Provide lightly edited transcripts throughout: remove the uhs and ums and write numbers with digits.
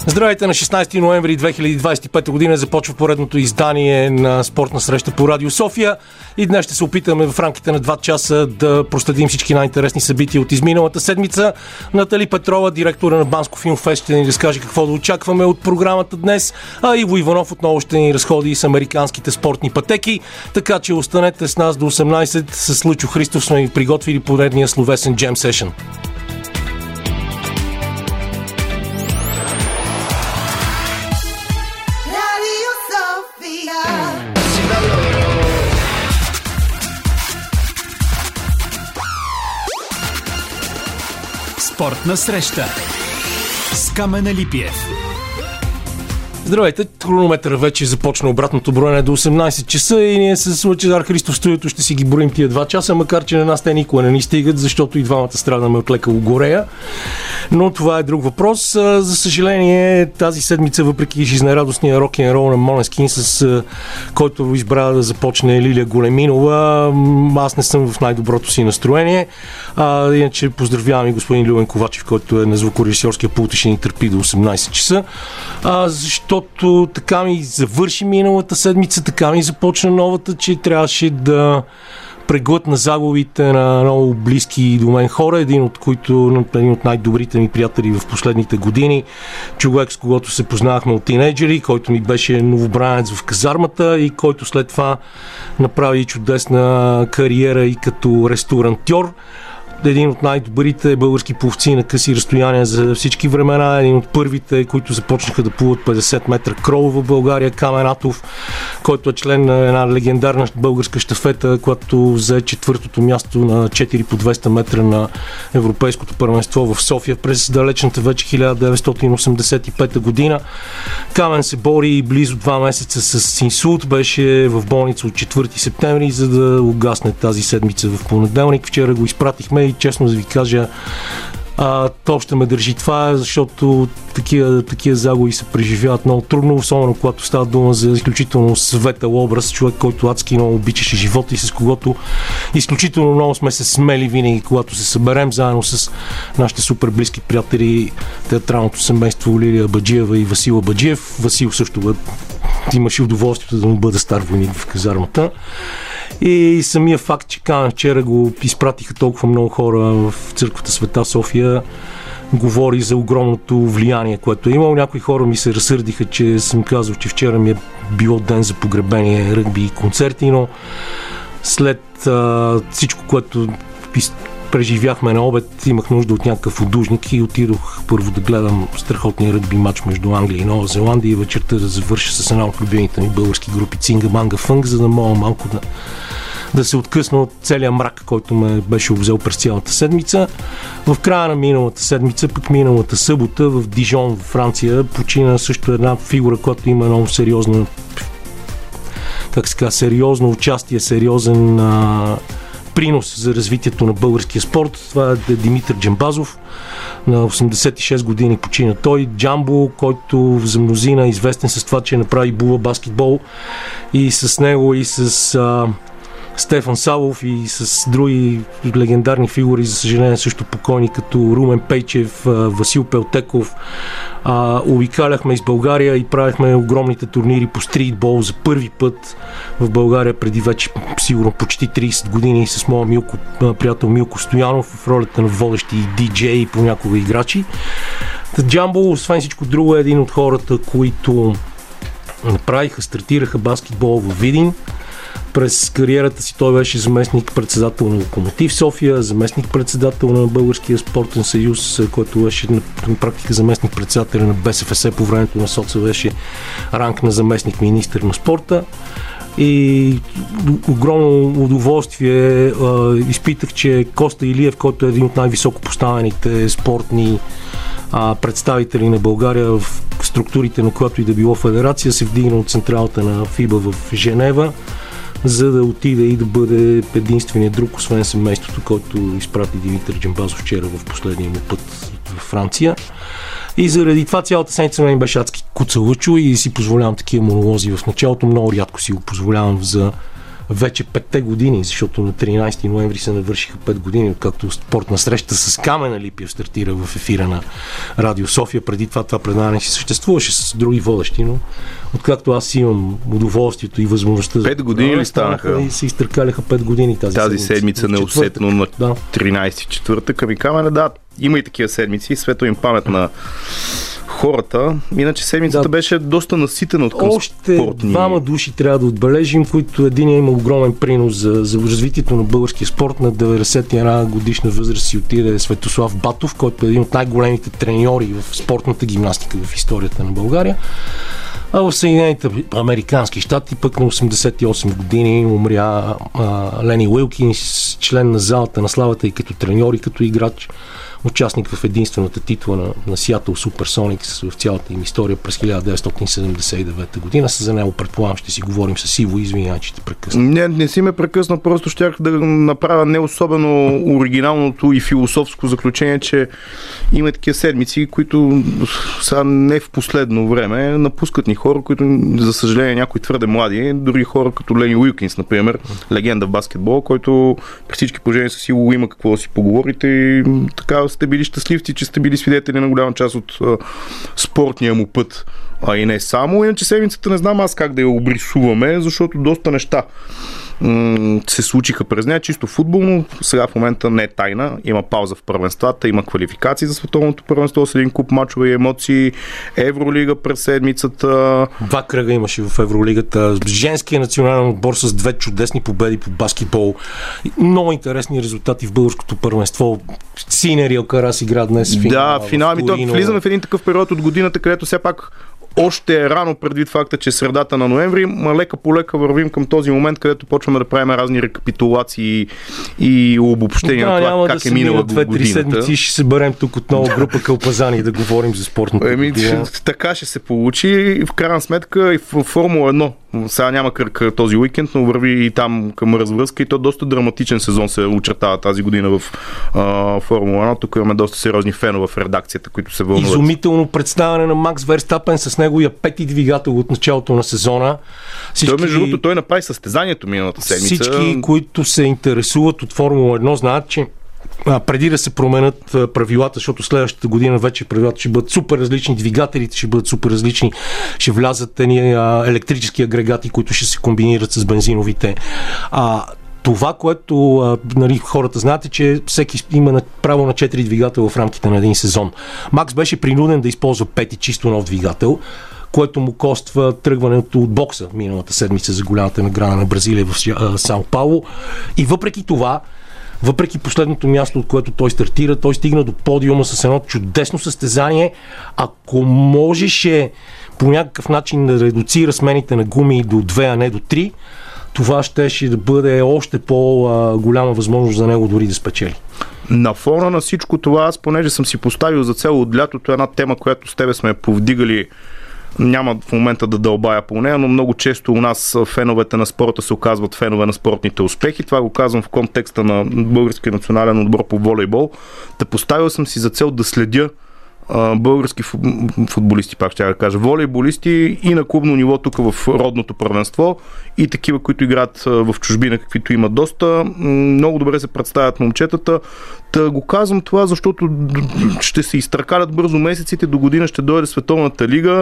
Здравейте, на 16 ноември 2025 година започва поредното издание на спортна среща по Радио София и днес ще се опитаме в рамките на 2 часа да проследим всички най-интересни събития от изминалата седмица. Натали Петрова, директора на Банско Филмфест, ще ни разкаже какво да очакваме от програмата днес, а Иво Иванов отново ще ни разходи с американските спортни пътеки, така че останете с нас до 18. С Лъчо Христов сме ви приготвили поредния словесен джем сешън. Спортна среща с Камен Липиев. Здравейте, хронометъра вече започна обратното броене до 18 часа и ние с Лъчезар Христов в студиото ще си ги броим тия 2 часа, макар че на нас те никога не ни стигат, защото и двамата страдаме от лека логорея. Но това е друг въпрос. За съжаление, тази седмица, въпреки жизнерадостния рок-н-рол на Монескин, с който избра да започне Лилия Големинова, аз не съм в най-доброто си настроение. Иначе поздравявам и господин Любен Ковачев, който е на звукорежисьорския пулт и ще ни търпи до 18 часа. Защото така ми завърши миналата седмица, така ми започна новата, че трябваше да преглътна загубите на много близки до мен хора, един от най-добрите ми приятели в последните години, човек с когото се познавахме от тинейджери, който ми беше новобранец в казармата и който след това направи чудесна кариера и като ресторантьор. Един от най-добрите български пловци на къси разстояния за всички времена, един от първите, които започнаха да плуват 50 метра крол в България, Камен Атов, който е член на една легендарна българска щафета, която взе 4-то място на 4 по 200 метра на Европейското първенство в София през далечната вече 1985 година. Камен се бори близо 2 месеца с инсулт, беше в болница от 4 септември, за да угасне тази седмица в понеделник. Вчера го изпратихме и честно да ви кажа, то ще ме държи това, защото такива загуби се преживяват много трудно, особено когато става дума за изключително светъл образ, човек, който адски много обичаше живота и с когото изключително много сме се смели винаги, когато се съберем заедно с нашите супер близки приятели, театралното семейство Лилия Баджиева и Васил Баджиев. Васил също имаше удоволствието да му бъде стар войник в казармата. И самия факт, че вчера го изпратиха толкова много хора в църквата Света София, говори за огромното влияние, което е имал. Някои хора ми се разсърдиха, че съм казал, че вчера ми е било ден за погребение, ръгби и концерти, но след всичко, което преживяхме на обед, имах нужда от някакъв удужник и отидох първо да гледам страхотния ръгби матч между Англия и Нова Зеландия и вечерта да завърша с една от любимите ми български групи Цинга Манга Фънк, за да мога малко да се откъсна от целия мрак, който ме беше обзел през цялата седмица. В края на миналата седмица, пък миналата събота в Дижон, в Франция, почина също една фигура, която има много сериозна, сериозно участие, сериозен принос за развитието на българския спорт. Това е Димитър Джамбазов. На 86 години почина той. Джамбо, който за мнозина е известен с това, че направи була баскетбол, и с него, и с Стефан Савов, и с други легендарни фигури, за съжаление също покойни, като Румен Пейчев, Васил Пелтеков. Обикаляхме из България и правихме огромните турнири по стритбол за първи път в България преди вече сигурно почти 30 години с моя приятел Милко Стоянов в ролята на водещи диджеи и понякога играчи. Джамбо, освен всичко друго, е един от хората, които стартираха баскетбол в Видин. През кариерата си той беше заместник-председател на Локомотив София, заместник-председател на Българския спортен съюз, който беше на практика заместник-председател на БСФС по времето на соца, беше ранг на заместник-министър на спорта. И огромно удоволствие изпитах, че Коста Илиев, който е един от най-високо поставените спортни представители на България в структурите на която и да било федерация, се вдигна от централата на ФИБА в Женева, за да отиде и да бъде единственият друг, освен семейството, който изпрати Димитър Джамбазов вчера в последния му път в Франция. И заради това цялата седмица мен беше адски куцалъчо и си позволявам такива монолози в началото. Много рядко си го позволявам за вече 5 години, защото на 13 ноември се навършиха 5 години, откакто спортна среща с Камена Липиев стартира в ефира на Радио София. Преди това предаване си съществуваше с други водещи, но откакто аз имам удоволствието и възможността... 5 години ли станаха? И се изтъркаляха 5 години тази седмица неусетно на 13 четвъртък. Ами Камена, да, има и такива седмици. Светла им памет на хората. Иначе седмицата беше доста наситена от към още спортни. Двама души трябва да отбележим, които един има огромен принос за развитието на българския спорт. На 91 годишна възраст си отиде Светослав Батов, който е един от най-големите треньори в спортната гимнастика в историята на България. А в Съединените американски щати пък на 88 години умря Лени Уилкинс, член на залата на славата и като треньор и като играч, участник в единствената титла на Сиатъл Суперсоникс в цялата им история през 1979 година. За него предполагам ще си говорим с Иво, извинявай, че те прекъсна. Не си ме прекъсна, просто щях да направя не особено оригиналното и философско заключение, че има такива седмици, които сега не в последно време напускат ни хора, които за съжаление някои твърде млади, други хора като Лени Уилкинс, например, легенда в баскетбол, който при всички положения със сигурно има какво да си поговорите и така сте били щастливци, че сте били свидетели на голяма част от спортния му път. А и не само. Иначе седмицата не знам аз как да я обрисуваме, защото доста неща се случиха през нея, чисто футболно. Сега в момента не е тайна. Има пауза в първенствата, има квалификации за световното първенство с един куп мачове и емоции. Евролига през седмицата. 2 кръга имаше в Евролигата. Женския национален отбор с 2 чудесни победи по баскетбол. Много интересни резултати в българското първенство. Синери Алкарас игра днес в финала. Да, финал. Влизаме в един такъв период от годината, където все пак още е рано предвид факта, че средата на ноември, лека по лека вървим към този момент, където почваме да правим разни рекапитулации и обобщения на това как е минала годината. 2-3 седмици ще се берем тук отново група Кълпазани да говорим за спортната година. Така ще се получи. В крайна сметка и в Формула 1. Сега няма кръг този уикенд, но върви и там към развръзка и то доста драматичен сезон се очертава тази година в Формула 1. Тук имаме доста сериозни фенове в редакцията, които се вълнуват. Изумително представяне на Макс Верстапен с неговия пети двигател от началото на сезона. Той, между другото, той направи състезанието миналата седмица. Всички, които се интересуват от Формула 1, знаят, че преди да се променят правилата, защото следващата година вече правилата ще бъдат супер различни, двигателите ще бъдат супер различни, ще влязат едни електрически агрегати, които ще се комбинират с бензиновите. Това, което хората знаят, е, че всеки има право на 4 двигатела в рамките на един сезон. Макс беше принуден да използва 5 чисто нов двигател, което му коства тръгването от бокса миналата седмица за голямата награда на Бразилия в Сао Пауло. И въпреки това, въпреки последното място, от което той стартира, той стигна до подиума с едно чудесно състезание. Ако можеше по някакъв начин да редуцира смените на гуми до 2, а не до 3, това ще да бъде още по-голяма възможност за него дори да спечели. На фона на всичко това, аз понеже съм си поставил за цел от лятото една тема, която с тебе сме повдигали, няма в момента да дълбая по нея, но много често у нас феновете на спорта се оказват фенове на спортните успехи. Това го казвам в контекста на българския национален отбор по волейбол. Поставил съм си за цел да следя български футболисти, пак ще кажа, волейболисти и на клубно ниво тук в родното първенство и такива, които играят в чужбина, каквито има доста. Много добре се представят момчетата. Та го казвам това, защото ще се изтъркалят бързо месеците, до година ще дойде Световната лига.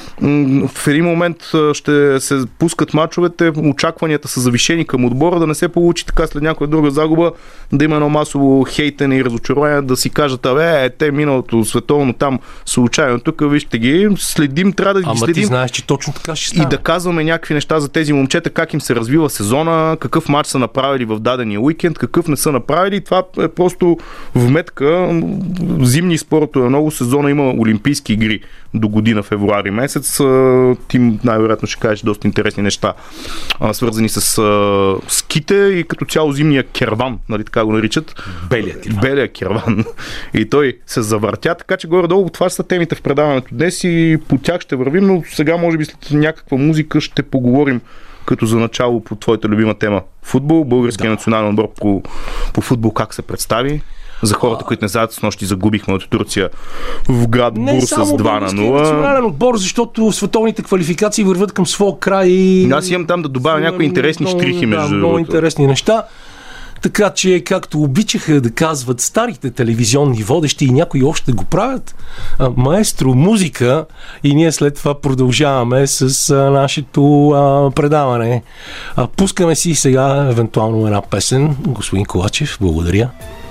В един момент ще се пускат мачовете, очакванията са завишени към отбора, да не се получи така след някоя друга загуба, да има едно масово хейтене и разочарование, да си кажат, те миналото световно там случайно, тук вижте ги, следим, трябва да ги следим. Ти знаеш, че точно така ще стане. И да казваме някакви неща за тези момчета, как им се развива сезона, какъв матч са направили в дадения уикенд, какъв не са направили. Това е просто вметка. Зимни спортове, много сезона има олимпийски игри до година, февруари месец. Ти най-вероятно ще кажеш доста интересни неща, свързани с ските и като цяло зимния керван, нали така го наричат. Белия керван. И той се завъртя, така че горе-долу това са темите в предаването днес и по тях ще вървим, но сега може би след някаква музика ще поговорим като за начало по твоята любима тема. Футбол, българския национален отбор по футбол как се представи? За хората, които не знаят, с нощи загубихме от Турция в град Бурса с 2-0. Национален отбор, защото световните квалификации върват към своя край. Аз имам там да добавя някои интересни щрихи между другото. Много интересни неща. Така че, както обичаха да казват старите телевизионни водещи и някои още го правят, маестро музика, и ние след това продължаваме с нашето предаване. Пускаме си сега евентуално една песен. Господин Ковачев, благодаря.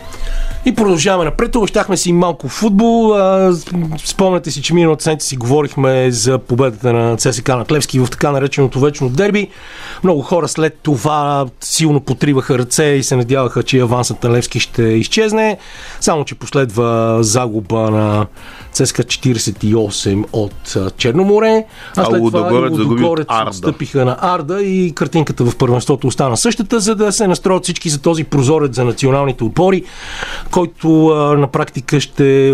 И продължаваме напред. Обещахме си малко футбол. Спомняте си, че миналата седмица си говорихме за победата на ЦСКА на Клевски в така нареченото вечно дерби. Много хора след това силно потриваха ръце и се надяваха, че авансът на Левски ще изчезне. Само че последва загуба на ЦСКА 48 от Черноморе. А след това Лудогорец отстъпиха на Арда и картинката в първенството остана същата, за да се настроят всички за този прозорец за националните отбори, който на практика ще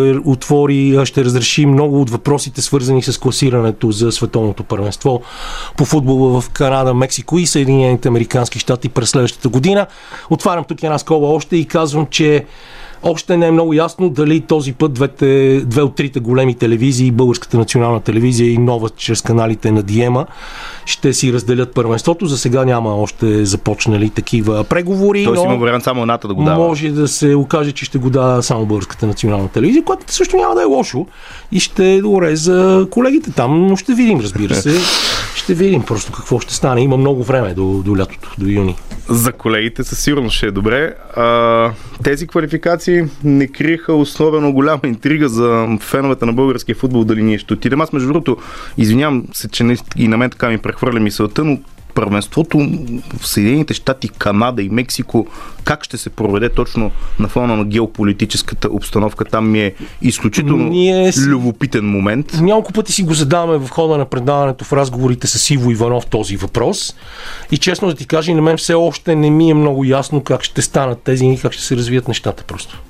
разреши много от въпросите, свързани с класирането за световното първенство по футбола в Канада, Мексико и Съединените американски щати през следващата година. Отварям тук една скоба още и казвам, че още не е много ясно дали този път две от трите големи телевизии, Българската национална телевизия и Нова чрез каналите на Диема, ще си разделят първенството. За сега няма още започнали такива преговори. Тоест има вариант само едната да го дава. Може да се окаже, че ще го дава само Българската национална телевизия, което също няма да е лошо и ще е добре за колегите там, но ще видим, разбира се. Ще видим просто какво ще стане. Има много време до лятото, до юни. За колегите със сигурност ще е добре. Тези квалификации не криеха особено голяма интрига за феновете на българския футбол, дали ние ще отидем. Аз между другото, извинявам се, че и на мен така ми прехвърля мисълта, но първенството в Съединените щати, Канада и Мексико, как ще се проведе точно на фона на геополитическата обстановка, там ми е изключително любопитен момент. Няколко пъти си го задаваме в хода на предаването в разговорите с Иво Иванов този въпрос и честно да ти кажа, и на мен все още не ми е много ясно как ще станат тези и как ще се развият нещата просто.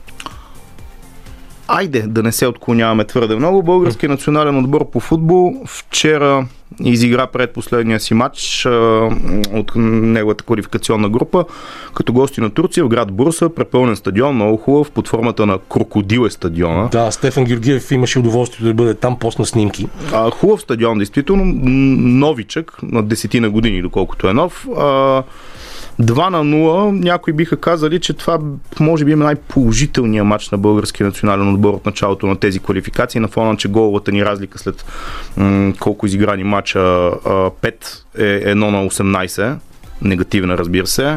Айде да не се отклоняваме твърде много. Българския национален отбор по футбол вчера изигра предпоследния си матч от неговата квалификационна група като гости на Турция в град Бурса, препълнен стадион, много хубав, под формата на крокодил е стадиона. Да, Стефан Георгиев имаше удоволствието да бъде там, посна снимки. Хубав стадион, действително, новичък, на 10 години, доколкото е нов. 2-0, някои биха казали, че това може би е най-положителният матч на българския национален отбор от началото на тези квалификации, на фона, че головата ни разлика след колко изиграни матча 5 е 1-18, негативна, разбира се.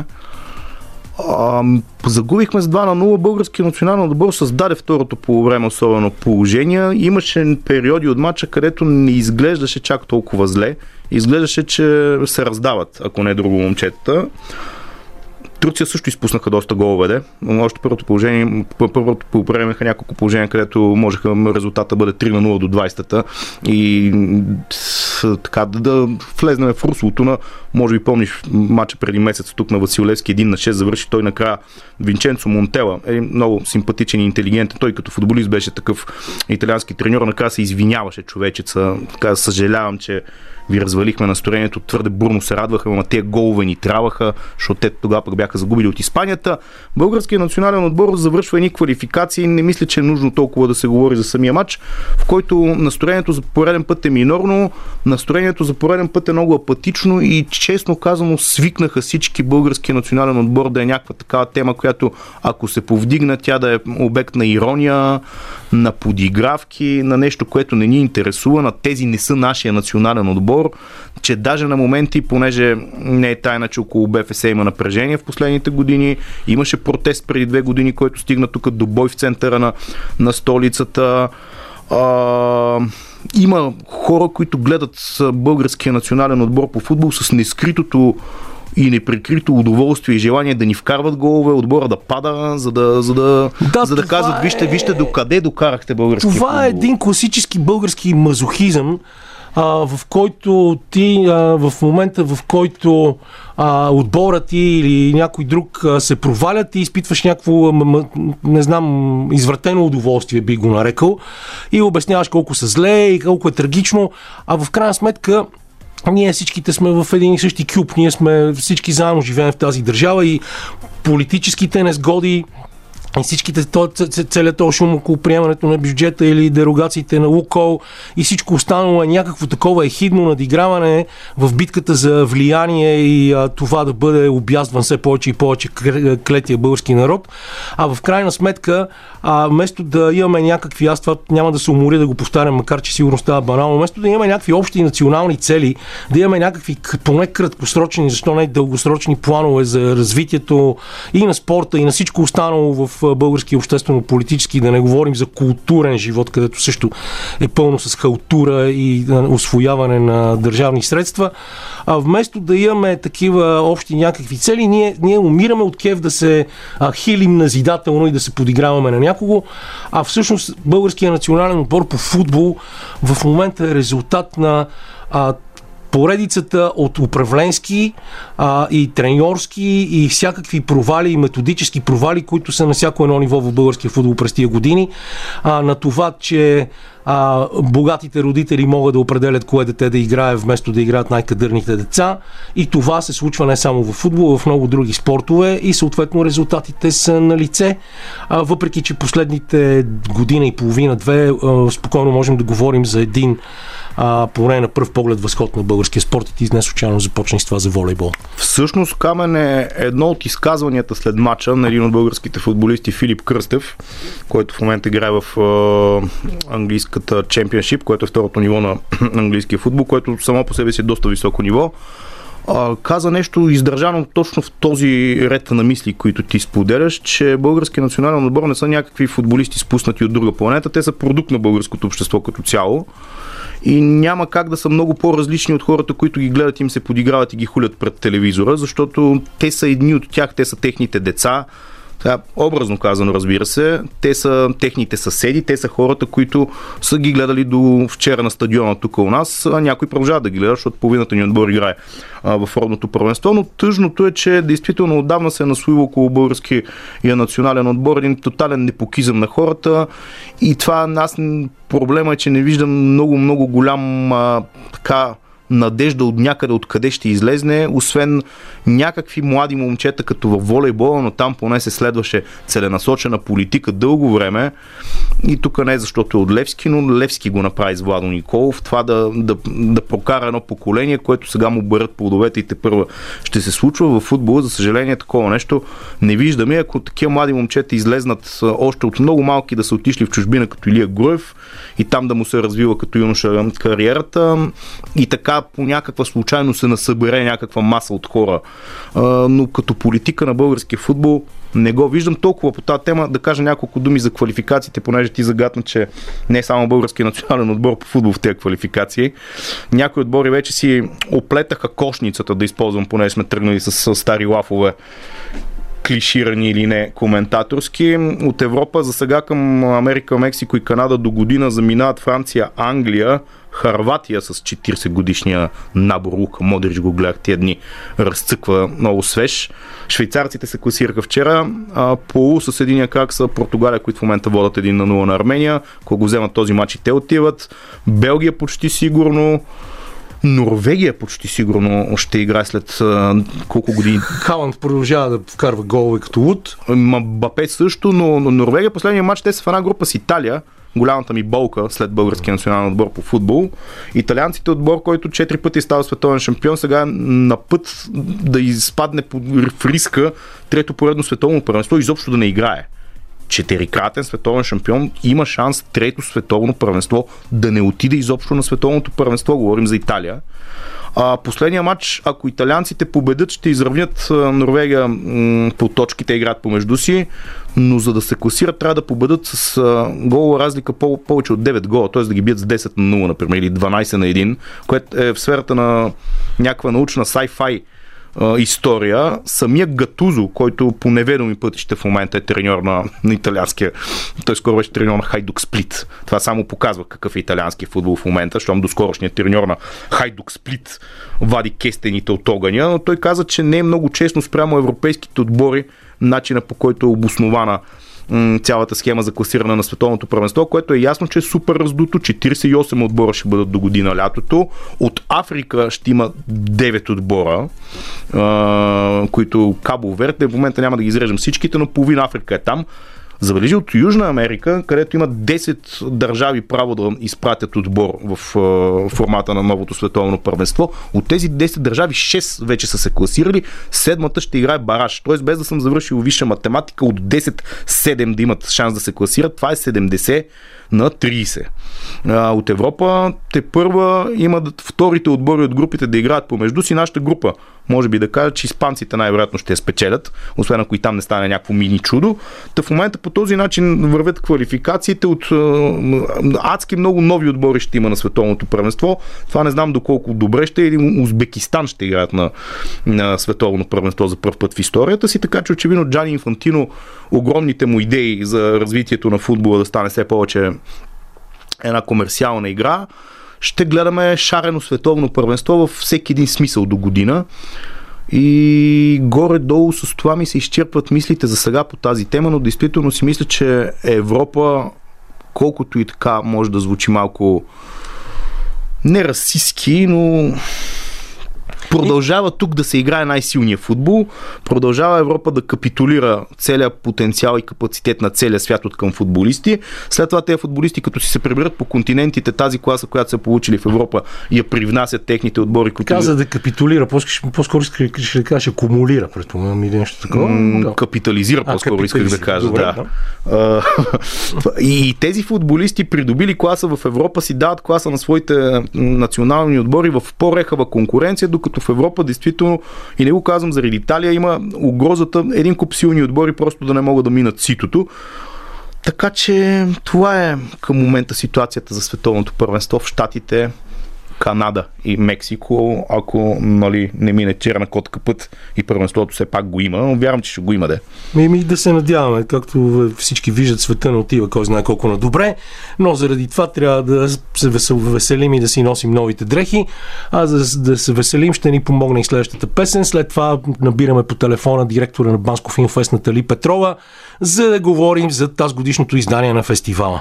Загубихме с 2-0, българския национален отбор създаде второто полувреме особено положение. Имаше периоди от матча, където не изглеждаше чак толкова зле. Изглеждаше, че се раздават, ако не е друго, момчетата. Турция също изпуснаха доста голове. Още първото поправяха няколко положения, където можеха резултата бъде 3-0 до 20-та и така да влезнем в руслото на, може би помниш матча преди месец тук на Василевски 1-6 завърши той накрая. Винченцо Монтела е много симпатичен и интелигентен. Той като футболист беше такъв италиански треньор, накрая се извиняваше човечеца. Така съжалявам, че ви развалихме настроението, твърде бурно се радваха, но тези голове ни трябваха, защото те тогава пък бяха загубили от Испанията. Българският национален отбор завършва едни квалификации, не мисля, че е нужно толкова да се говори за самия матч, в който настроението за пореден път е минорно, настроението за пореден път е много апатично и честно казано свикнаха всички българския национален отбор да е някаква такава тема, която ако се повдигна, тя да е обект на ирония, на подигравки, на нещо, което не ни интересува, на тези не са нашия национален отбор, че даже на моменти, понеже не е тайна, че около БФС има напрежение в последните години, имаше протест преди 2 години, който стигна тук до бой в центъра на столицата. Има хора, които гледат българския национален отбор по футбол с нескритото и неприкрито удоволствие и желание да ни вкарват голове, отбора да пада, за да казват, вижте докъде докарахте българския футбол. Това е един класически български мазохизъм, в който ти в момента, в който отборът ти или някой друг се провалят и изпитваш някакво, не знам, извратено удоволствие, би го нарекал, и обясняваш колко са зле и колко е трагично, а в крайна сметка ние всичките сме в един и същи кюб, ние сме всички заедно живеем в тази държава и политическите несгоди, И всичките, целият този шум около приемането на бюджета или дерогациите на Лукол и всичко останало е някакво такова ехидно надиграване в битката за влияние и това да бъде обяздван все повече и повече клетия български народ. А в крайна сметка, вместо да имаме някакви, аз това няма да се уморя да го повтарям, макар че сигурно става банално, вместо да имаме някакви общи национални цели, да имаме някакви поне краткосрочни, защо не дългосрочни планове за развитието и на спорта, и на всичко останало в български обществено-политически, да не говорим за културен живот, където също е пълно с халтура и усвояване на държавни средства. А вместо да имаме такива общи някакви цели, ние умираме от кеф да се хилим назидателно и да се подиграваме на някого, а всъщност българския национален отбор по футбол в момента е резултат на поредицата от управленски и треньорски и всякакви провали и методически провали, които са на всяко едно ниво в българския футбол през тия години. На това, че богатите родители могат да определят кое дете да играе, вместо да играят най-кадърните деца. И това се случва не само в футбол, в много други спортове и съответно резултатите са на лице. Въпреки че последните година и половина-две спокойно можем да говорим за един поне на пръв поглед възход на българския спорт и ти не случайно започна с това за волейбол. Всъщност, Камен, е едно от изказванията след мача на един от българските футболисти Филип Кръстев, който в момента играе в английската Championship, което е второто ниво на английския футбол, което само по себе си е доста високо ниво. Каза нещо издържано точно в този ред на мисли, които ти споделяш, че българския национален отбор не са някакви футболисти спуснати от друга планета, те са продукт на българското общество като цяло. И няма как да са много по-различни от хората, които ги гледат, им се подиграват и ги хулят пред телевизора, защото те са едни от тях, те са техните деца. Образно казано, разбира се, те са техните съседи, те са хората, които са ги гледали до вчера на стадиона тук у нас, а някой продължава да ги гледа, защото половината ни отбор играе в родното първенство, но тъжното е, че действително отдавна се е насвоил около българския национален отбор един тотален непокизъм на хората и това проблема е, че не виждам много голям надежда от някъде, откъде ще излезне, освен някакви млади момчета, като във волейбола, но там поне се следваше целенасочена политика дълго време. И тук не защото е от Левски, но Левски го направи с Владо Николов. Това да прокара едно поколение, което сега му бърят плодовете и тепърва ще се случва. В футбола, за съжаление, такова нещо не виждаме. Ако такива млади момчета излезнат още от много малки да са отишли в чужбина, като Илия Груев, и там да му се развива като юноша кариерата, и така по някаква случайно се насъбере някаква маса от хора. Но като политика на българския футбол не го виждам. Толкова по тази тема да кажа няколко думи за квалификациите, понеже ти загадна, че не е само българския национален отбор по футбол в тези квалификации. Някои отбори вече си оплетаха кошницата, да използвам, понеже сме тръгнали с стари лафове, клиширани или не коментаторски. От Европа за сега към Америка, Мексико и Канада до година заминават Франция, Англия, Хърватия с 40 годишния набор. Лука Модрич го гледах тия дни. Разцъква много свеж. Швейцарците се класираха вчера. Полу с единия крак са Португалия, които в момента водят 1-0 на Армения. Ако го вземат този матч и те отиват. Белгия почти сигурно. Норвегия почти сигурно ще играе след колко години. Халанд продължава да вкарва голове като луд. Мбапе също, но Норвегия последния матч те са в една група с Италия. Голямата ми болка след българския национален отбор по футбол. Италианците отбор, който 4 пъти става световен шампион, сега е на път да изпадне в риска трето поредно световно първенство, изобщо да не играе. 4-кратен световен шампион има шанс трето световно първенство да не отиде изобщо на световното първенство. Говорим за Италия. Последния матч, ако италианците победят, ще изравнят Норвегия по точките, играят помежду си, но за да се класират, трябва да победят с голова разлика повече от 9 гола, т.е. да ги бият с 10-0, например, или 12-1, което е в сферата на някаква научна sci-fi история. Самия Гатузо, който по неведоми пътища в момента е треньор на италианския, той скоро беше треньор на Хайдук Сплит. Това само показва какъв е италиански футбол в момента, защото доскорошният треньор на Хайдук Сплит вади кестените от огъня, но той каза, че не е много честно спрямо европейските отбори начина, по който е обоснована цялата схема за класиране на световното първенство, което е ясно, че е супер раздуто. 48 отбора ще бъдат до година лятото. От Африка ще има 9 отбора, които Кабо Верде, в момента няма да ги изрежем всичките, но половина Африка е там. Забележи от Южна Америка, където има 10 държави право да изпратят отбор в формата на новото световно първенство. От тези 10 държави 6 вече са се класирали, 7-та ще играе бараж. Тоест, без да съм завършил висша математика, от 10-7 да имат шанс да се класират, това е 70 на 30. От Европа те първа имат вторите отбори от групите да играят помежду си. Нашата група може би да кажа, че испанците най-вероятно ще я спечелят, освен ако и там не стане някакво мини чудо. Та в момента по този начин вървят квалификациите от адски много нови отбори ще има на световното първенство. Това не знам доколко добре ще или Узбекистан ще играят на световно първенство за първ път в историята си, така че очевидно Джани Инфантино, огромните му идеи за развитието на футбола да стане все повече една комерциална игра, ще гледаме шарено световно първенство във всеки един смисъл до година. И горе-долу с това ми се изчерпват мислите за сега по тази тема, но действително си мисля, че Европа, колкото и така може да звучи малко не расистски, но продължава тук да се играе най-силния футбол, продължава Европа да капитулира целият потенциал и капацитет на целия свят от към футболисти. След това тези футболисти, като си се приберат по континентите, тази класа, която са получили в Европа, я привнасят техните отбори, които... Каза да капитулира, по-скоро ще да кажа акумулира, предполагам или нещо такова. Капитализира, по-скоро исках да кажа. Добре, да. И тези футболисти, придобили класа в Европа, си дават класа на своите национални отбори в по-рехава конкуренция, докато в Европа действително, и не го казвам заради Италия, има угрозата един куп силни отбори просто да не могат да минат ситото. Така че това е към момента ситуацията за световното първенство в Щатите, Канада и Мексико, ако не мине черна котка път и първенството все пак го има, но вярвам, че ще го има Да се надяваме, както всички виждат, света не отива кой знае колко на добре, но заради това трябва да се веселим и да си носим новите дрехи, а за да се веселим ще ни помогне и следващата песен. След това набираме по телефона директора на Банско Филмфест Натали Петрова, за да говорим за тази годишното издание на фестивала.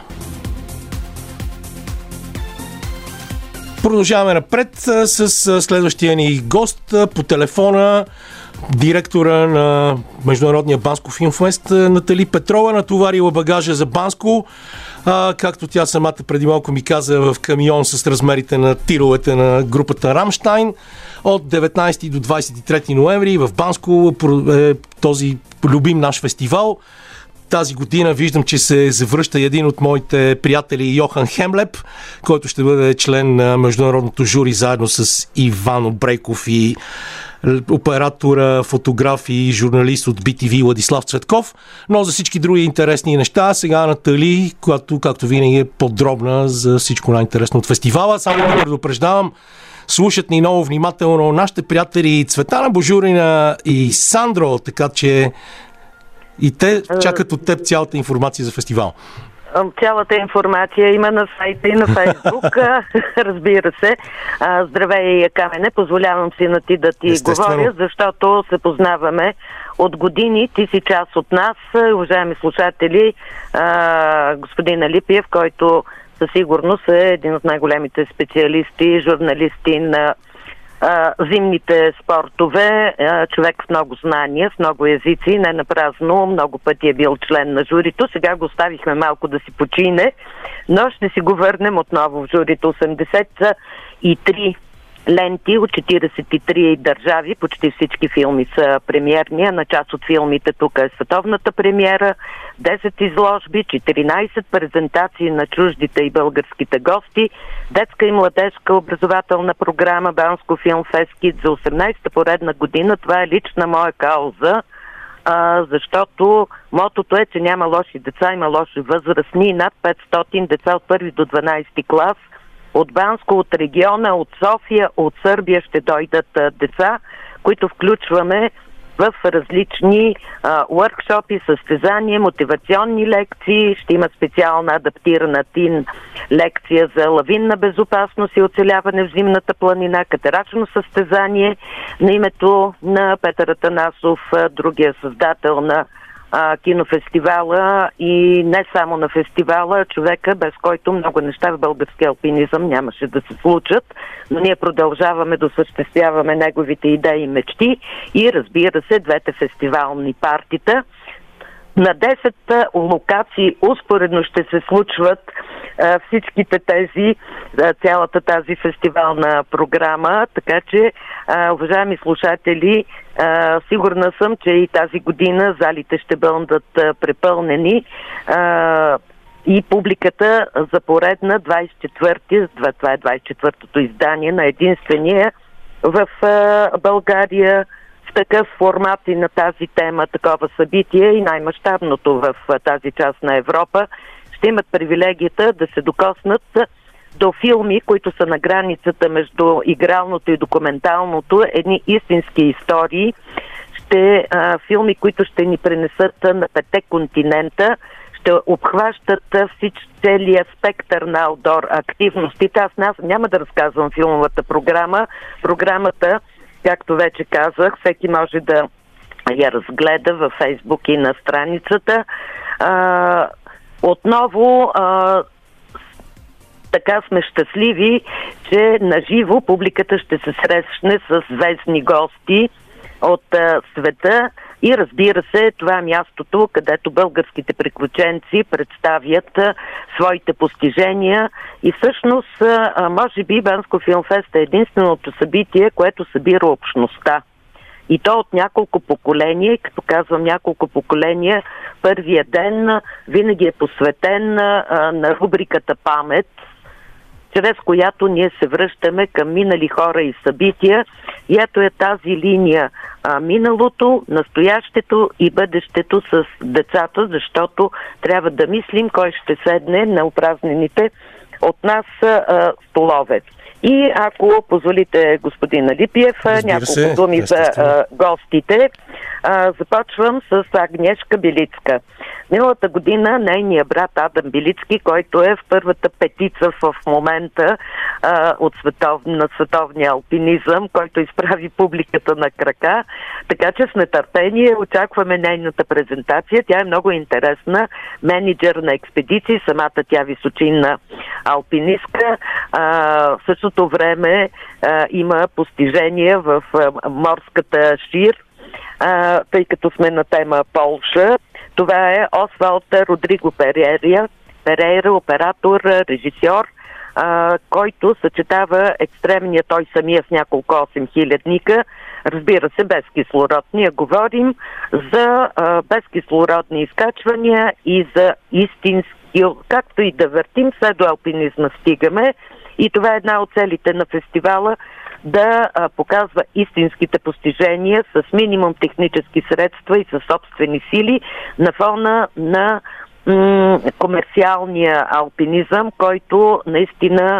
Продължаваме напред с следващия ни гост по телефона, директора на Международния Банско Филмфест Натали Петрова, натоварила багажа за Банско, както тя самата преди малко ми каза, в камион с размерите на тировете на групата Рамщайн. От 19 до 23 ноември в Банско е този любим наш фестивал. Тази година виждам, че се завръща един от моите приятели Йохан Хемлеп, който ще бъде член на международното жури заедно с Иван Обрейков и оператора, фотограф и журналист от BTV Владислав Цветков. Но за всички други интересни неща сега Натали, която, както винаги, е подробна за всичко най-интересно от фестивала. Само да предупреждавам, слушат ни много внимателно нашите приятели Цветана Божурина и Сандро, така че и те чакат от теб цялата информация за фестивал. Цялата информация има на сайта и на Фейсбук, разбира се. Здравей, Камене, позволявам си на ти да ти говоря, защото се познаваме от години. Ти си част от нас, уважаеми слушатели, господин Алипиев, който със сигурност е един от най-големите специалисти, журналисти на зимните спортове, човек с много знания, с много езици, не напразно, много пъти е бил член на журито. Сега го оставихме малко да си почине, но ще си го върнем отново в журито. 83 ленти от 43 държави, почти всички филми са премиерни, а на част от филмите тук е световната премиера, 10 изложби, 14 презентации на чуждите и българските гости, детска и младежка образователна програма Банско Филмфест Кидс за 18-та поредна година. Това е лична моя кауза, защото мотото е, че няма лоши деца, има лоши възрастни. Над 500 деца от 1 до 12 клас от Банско, от региона, от София, от Сърбия ще дойдат деца, които включваме в различни уъркшопи, състезания, мотивационни лекции. Ще има специална адаптирана тин лекция за лавинна безопасност и оцеляване в зимната планина, катерачно състезание на името на Петър Атанасов, другия създател на кинофестивала и не само на фестивала, човека, без който много неща в българския алпинизъм нямаше да се случат, но ние продължаваме да осъществяваме неговите идеи и мечти и разбира се, двете фестивални партита. На 10 локации успоредно ще се случват всичките тези, цялата тази фестивална програма, така че, уважаеми слушатели, сигурна съм, че и тази година залите ще бъдат препълнени и публиката за поредна 24-ти, това е 24-тото издание на единствения в България в такъв формат и на тази тема, такова събитие и най-мащабното в тази част на Европа, ще имат привилегията да се докоснат до филми, които са на границата между игралното и документалното, едни истински истории, филми, които ще ни пренесат на 5 континента, ще обхващат целият спектър на аутдор активностите. Аз няма да разказвам филмовата програма. Програмата, както вече казах, всеки може да я разгледа във Фейсбук и на страницата. Отново така сме щастливи, че наживо публиката ще се срещне с звездни гости от света и разбира се, това е мястото, където българските приключенци представят своите постижения и всъщност, може би, Банско филмфест е единственото събитие, което събира общността. И то от няколко поколения, и като казвам няколко поколения, първия ден винаги е посветен на рубриката Памет, чрез която ние се връщаме към минали хора и събития. И ето е тази линия миналото, настоящето и бъдещето с децата, защото трябва да мислим кой ще седне на упразнените от нас столове. И ако позволите, господин Алипиев, няколко думи за гостите. Започвам с Агнешка Белицка. Миналата година нейният брат Адам Белицки, който е в първата петица в момента на световния алпинизъм, който изправи публиката на крака. Така че с нетърпение очакваме нейната презентация. Тя е много интересна. Менеджер на експедиции, самата тя височинна алпинистка. В същото време има постижения в морската шир, тъй като сме на тема Полша. Това е Освалд Родриго Перейра, оператор, режисьор, който съчетава екстремния той самия с няколко 8000-ника, разбира се, без кислород. Ние говорим за безкислородни изкачвания и за истински, както и да въртим, все до алпинизма стигаме. И това е една от целите на фестивала, да показва истинските постижения с минимум технически средства и със собствени сили на фона на комерциалния алпинизъм, който наистина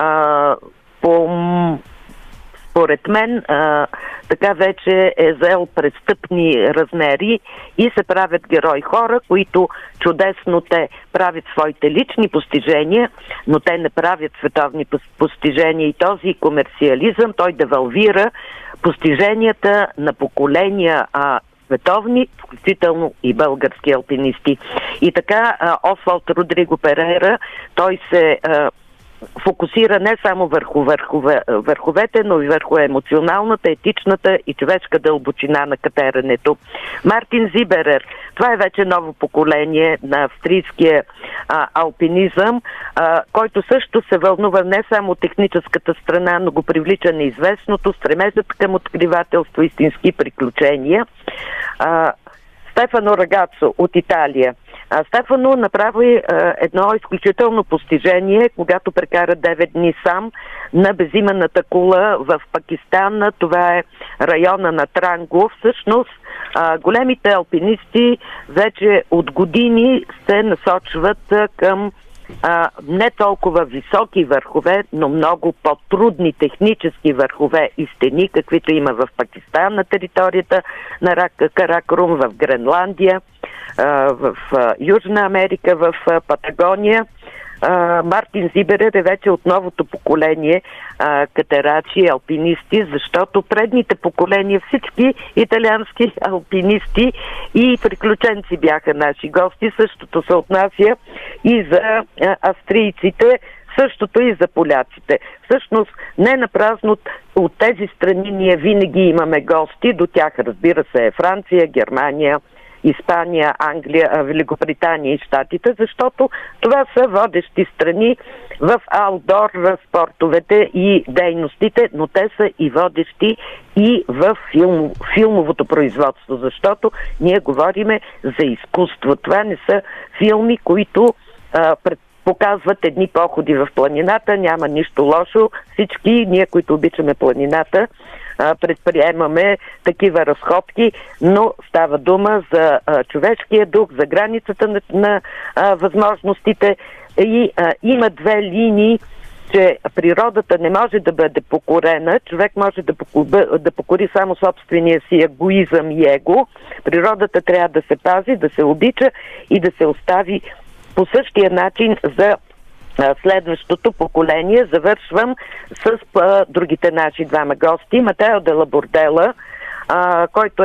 според мен така вече е заел престъпни размери и се правят герои хора, които чудесно те правят своите лични постижения, но те не правят световни постижения и този комерциализъм, той девалвира постиженията на поколения световни, включително и български алпинисти. И така Освалд Родриго Перейра, той се фокусира не само върху върховете, но и върху емоционалната, етичната и човешка дълбочина на катеренето. Мартин Зиберер, това е вече ново поколение на австрийския алпинизъм, който също се вълнува не само от техническата страна, но го привлича неизвестното, стремежът към откривателство, истински приключения. Стефано Рагацо от Италия. Стефано направи едно изключително постижение, когато прекара 9 дни сам на безименната кула в Пакистан. Това е района на Транго. Всъщност, големите алпинисти вече от години се насочват към не толкова високи върхове, но много по-трудни технически върхове и стени, каквито има в Пакистан на територията на Каракорум, в Гренландия, в Южна Америка, в Патагония. Мартин Зиберер е вече от новото поколение катерачи, алпинисти, защото предните поколения, всички италиански алпинисти и приключенци бяха наши гости. Същото се отнася и за австрийците, същото и за поляците. Всъщност, не напразно от тези страни ние винаги имаме гости, до тях разбира се е Франция, Германия, Испания, Англия, Великобритания и Щатите, защото това са водещи страни в аутдор спортовете и дейностите, но те са и водещи и в филмовото производство, защото ние говориме за изкуство. Това не са филми, които показват едни походи в планината, няма нищо лошо. Всички ние, които обичаме планината, предприемаме такива разходки, но става дума за човешкия дух, за границата на възможностите и има две линии, че природата не може да бъде покорена, човек може да покори само собствения си егоизъм и его. Природата трябва да се пази, да се обича и да се остави по същия начин за следващото поколение. Завършвам с другите наши двама гости. Матео де ла Бордела, който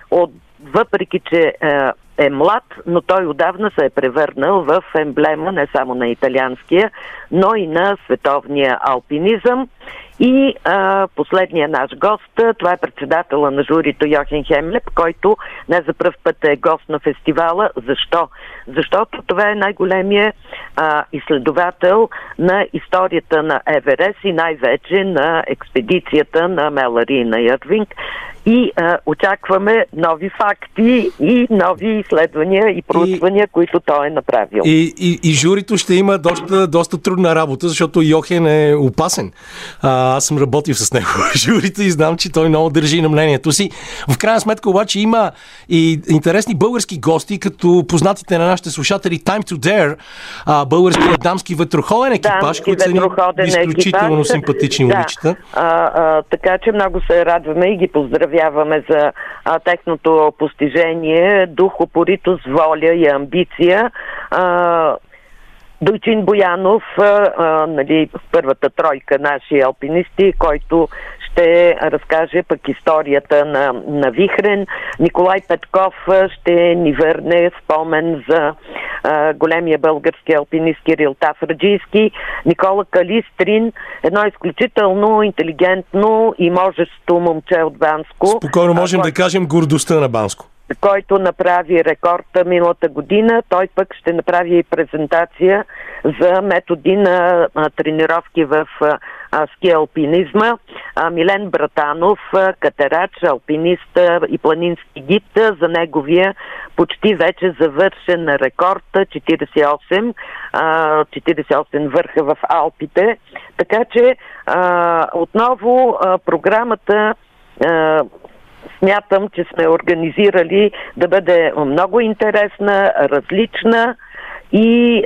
въпреки че е млад, но той отдавна се е превърнал в емблема не само на италианския, но и на световния алпинизъм. И последния наш гост, това е председателя на журито Йохен Хемлеп, който не за пръв път е гост на фестивала. Защо? Защото това е най-големият изследовател на историята на Еверест и най-вече на експедицията на Мелари и на Ирвинг. И очакваме нови факти и нови изследвания и проучвания, които той е направил. И журито ще има доста трудна работа, защото Йохен е опасен. Аз съм работил с него в журито и знам, че той много държи на мнението си. В крайна сметка обаче има и интересни български гости, като познатите на нашите слушатели Time to Dare, българският дамски ветроходен екипаж, които са изключително симпатични момичета. Така че много се радваме и ги поздравяваме за техното постижение, дух, упоритост, воля и амбиция. Дойчин Боянов, в първата тройка наши алпинисти, който ще разкаже пък историята на Вихрен. Николай Петков ще ни върне спомен за големия български алпинист Кирил Тафраджийски. Никола Калистрин, едно изключително интелигентно и можещо момче от Банско. Спокойно можем да кажем гордостта на Банско, който направи рекорда миналата година. Той пък ще направи и презентация за методи на тренировки в ски алпинизма. Милен Братанов, катерач, алпинист и планински гид, за неговия почти вече завършен рекорд 48 върха в Алпите. Така че отново програмата смятам, че сме организирали да бъде много интересна, различна и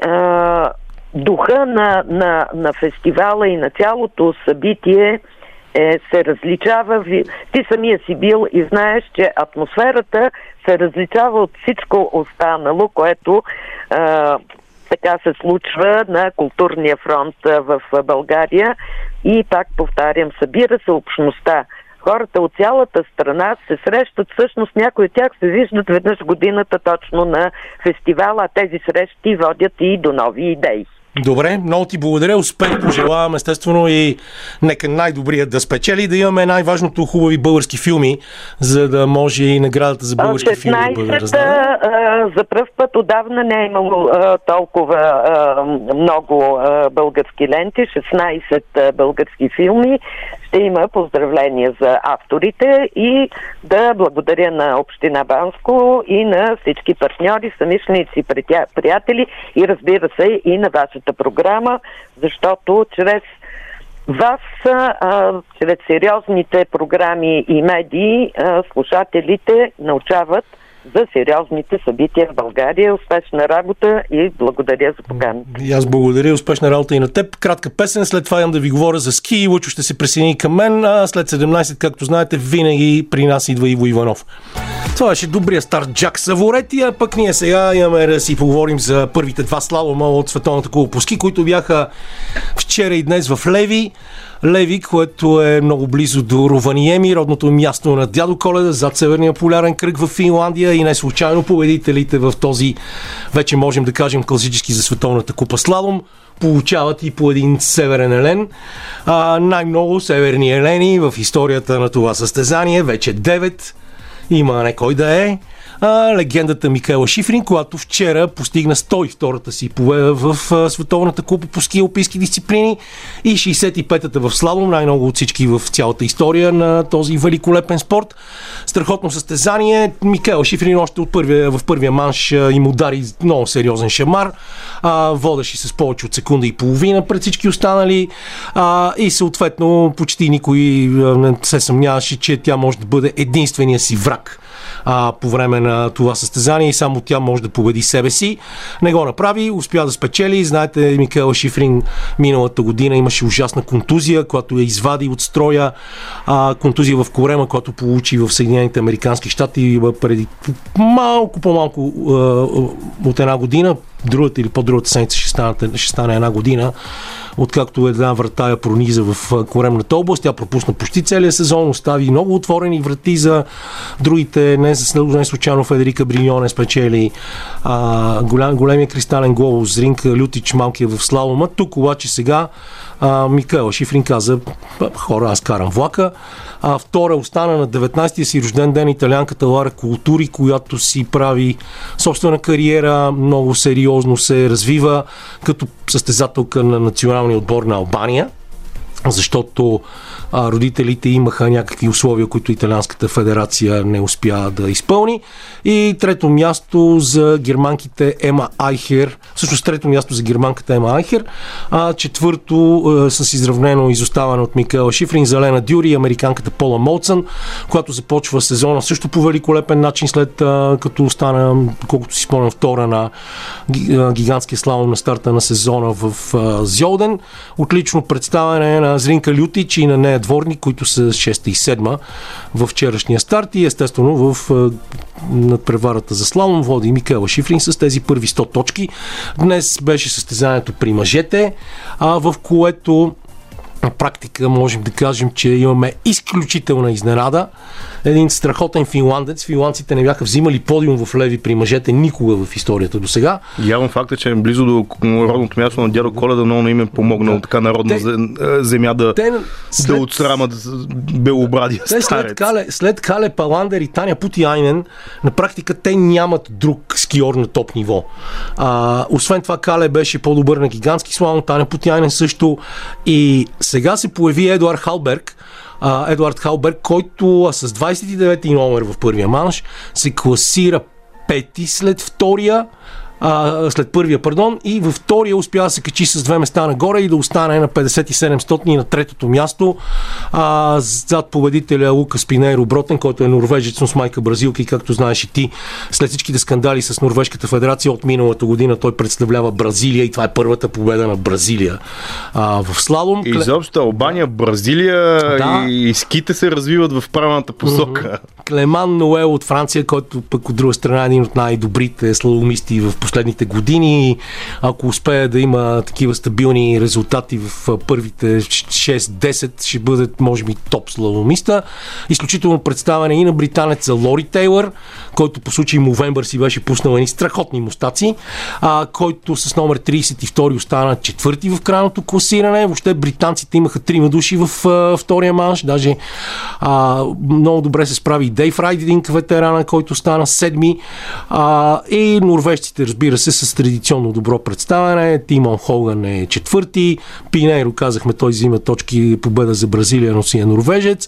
духа на фестивала и на цялото събитие се различава. Ти самия си бил и знаеш, че атмосферата се различава от всичко останало, което така се случва на културния фронт в България. И пак повтарям, събира се общността. Хората от цялата страна се срещат, всъщност някои от тях се виждат веднъж годината точно на фестивала, а тези срещи водят и до нови идеи. Добре, много ти благодаря, успех пожелавам естествено и нека най-добрият да спечели, да имаме най-важното хубави български филми, за да може и наградата за български филми да бъде раздадена. За пръв път отдавна не е имало толкова много български ленти, 16 български филми. Ще има поздравления за авторите и да благодаря на Община Банско и на всички партньори, самишленици, приятели и разбира се и на вашата програма, защото чрез вас, чрез сериозните програми и медии, слушателите научават за сериозните събития в България. Успешна работа и благодаря за поканата. И аз благодаря, успешна работа и на теб. Кратка песен, след това имам да ви говоря за ски. Лъчо ще се присъедини към мен, а след 17, както знаете, винаги при нас идва Иво Иванов. Това беше добрия стар Джак Саворети, а пък ние сега имаме да си поговорим за първите два слалома от Световната купа по ски, които бяха вчера и днес в Леви, което е много близо до Рованиеми, родното място на дядо Коледа, зад Северния полярен кръг в Финландия, и не случайно победителите в този, вече можем да кажем, класически за Световната купа слалом получават и по един северен елен. Най-много северни елени в историята на това състезание, вече 9. има не кой да е, легендата Микаела Шифрин, която вчера постигна 102-та си победа в Световната купа по ски алпийски дисциплини и 65-та в слалом, най-много от всички в цялата история на този великолепен спорт. Страхотно състезание. Микаела Шифрин още в първия манш им удари много сериозен шамар. Водеше с повече от секунда и половина пред всички останали и съответно почти никой не се съмняваше, че тя може да бъде единствения си враг по време на това състезание и само тя може да победи себе си. Не го направи, успя да спечели. Знаете, Микаела Шифрин миналата година имаше ужасна контузия, която я извади от строя. Контузия в корема, която получи в Съединените американски щати преди по-малко от една година. Другата или по-другата седмица ще стане една година, откакто една врата я прониза в коремната област. Тя пропусна почти целия сезон, остави много отворени врати за другите. Не случайно Федерика Бриньоне спечели големия кристален глобус, Зринка Лютич малкия в слалома. Тук обаче сега Микаела Шифрин каза: хора, аз карам влака. Втора остана на 19-тия си рожден ден италианката Лара Култури, която си прави собствена кариера, много сериозно се развива като състезателка на националния отбор на Албания, защото родителите имаха някакви условия, които Италианската федерация не успя да изпълни. И трето място за германките Ема Айхер. Всъщност трето място за германката Ема Айхер. Четвърто с изравнено изоставане от Микаела Шифрин за Лена Дюри и американката Пола Молцън, която започва сезона също по великолепен начин, след като остана, колкото си спомням, втора на гигантския слалом на старта на сезона в Зьолден. Отлично представяне на Зринка Лютич и на нея дворник, които са 6 и 7 в вчерашния старт и естествено в надпреварата за слалом води Микаела Шифрин с тези първи 100 точки. Днес беше състезанието при мъжете, в което на практика можем да кажем, че имаме изключителна изненада. Един страхотен финландец. Финландците не бяха взимали подиум в леви при мъжете никога в историята до сега. Явно факт е, че е близо до родното място на дядо Коледа, много им е помогнал така народна земя да отсрамат белобрадия старец. След Кале Паландер и Таня Путиайнен, на практика те нямат друг скиор на топ ниво. Освен това, Кале беше по-добър на гигантски слалом, Таня Путиайнен също, и сега се появи Едуард Халберг, който с 29-ти номер в първия манш се класира пети след първия, и във втория успя да се качи с 2 места нагоре и да остане на 5700 на третото място, зад победителя Лукас Пинейро Бротен, който е норвежец, но с майка бразилка, и както знаеш и ти, след всичките скандали с Норвежката федерация от миналата година той представлява Бразилия и това е първата победа на Бразилия в слалом. И изобщо Албания, Бразилия и ските се развиват в правилната посока. Клеман Ноел от Франция, който пък от друга страна е един от най-добрите слаломисти в последните години. Ако успее да има такива стабилни резултати в първите 6-10, ще бъде, може би, топ слаломиста. Изключително представяне и на британеца Лори Тейлър, който по случай Мовембър си беше пуснал едни страхотни мустаци, който с номер 32 остана четвърти в крайното класиране. Въобще британците имаха 3 души в втория манш. Даже много добре се справи Дейв Райдинг, ветерана, който стана 7. И норвежците, разбира се, с традиционно добро представяне. Тимон Холган е 4. Пинейро, казахме, той взима точки, победа за Бразилия, но си е норвежец.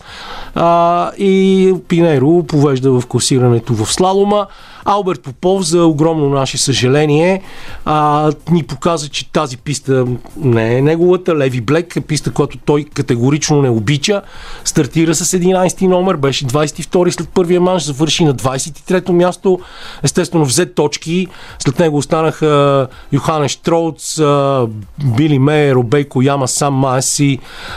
И Пинейро повежда в класирането в слалома. Алберт Попов, за огромно наше съжаление, ни показа, че тази писта не е неговата. Леви Блек е писта, която той категорично не обича. Стартира с 11 номер, беше 22 след първия манш, завърши на 23-то място. Естествено взе точки. След него останаха Йоханес Штроуц, Били Мейер, Обейко Яма, Сам Маеси,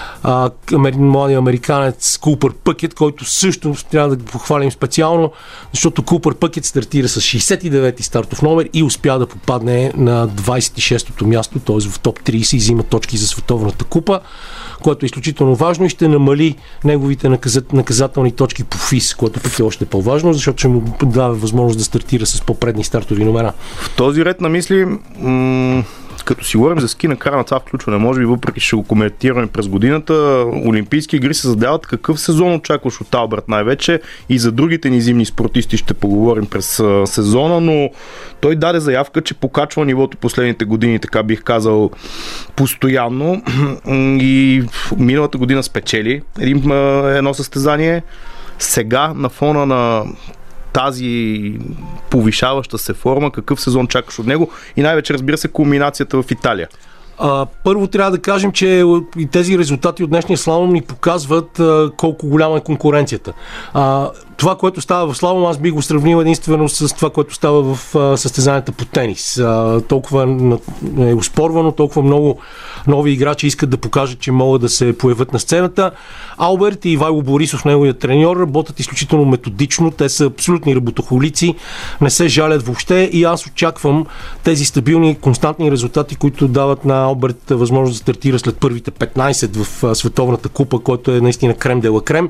младия американец Купър Пъкет, който също трябва да го похвалим специално, защото Купър Пъкет стартира с 69-ти стартов номер и успя да попадне на 26-то място, т.е. в топ 30 и взима точки за Световната купа, което е изключително важно и ще намали неговите наказателни точки по ФИС, което пък е още по-важно, защото ще му дава възможност да стартира с по-предни стартови номера. В този ред на мисли, като си говорим за ски на края на това включване, може би въпреки ще го коментираме през годината, Олимпийски игри се задават. Какъв сезон очакваш от Алберт най-вече? И за другите ни зимни спортисти ще поговорим през сезона, но той даде заявка, че покачва нивото последните години, така бих казал, постоянно, и миналата година спечели едно състезание. Сега на фона на тази повишаваща се форма, какъв сезон чакаш от него и най-вече, разбира се, кулминацията в Италия? Първо трябва да кажем, че и тези резултати от днешния слалом ни показват колко голяма е конкуренцията. Това, което става в слалом, аз бих го сравнил единствено с това, което става в състезанията по тенис. Толкова е оспорвано, толкова много нови играчи искат да покажат, че могат да се появят на сцената. Алберт и Ивайло Борисов, неговият треньор, работят изключително методично. Те са абсолютни работохолици, не се жалят въобще и аз очаквам тези стабилни, константни резултати, които дават на Алберт възможност да стартира след първите 15 в Световната купа, който е наистина крем де ла крем,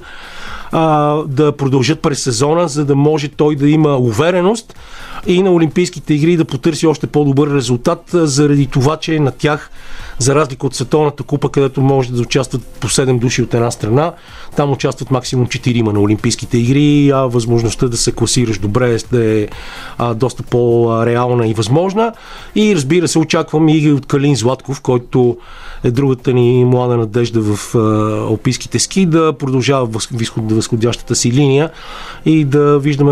да продължат през сезона, за да може той да има увереност и на Олимпийските игри да потърси още по-добър резултат, заради това, че на тях, за разлика от Световната купа, където може да участват по 7 души от една страна, там участват максимум 4 на Олимпийските игри, а възможността да се класираш добре е доста по-реална и възможна. И разбира се, очаквам и от Калин Златков, който е другата ни млада надежда в алпийските ски, да продължава възходящата си линия и да виждаме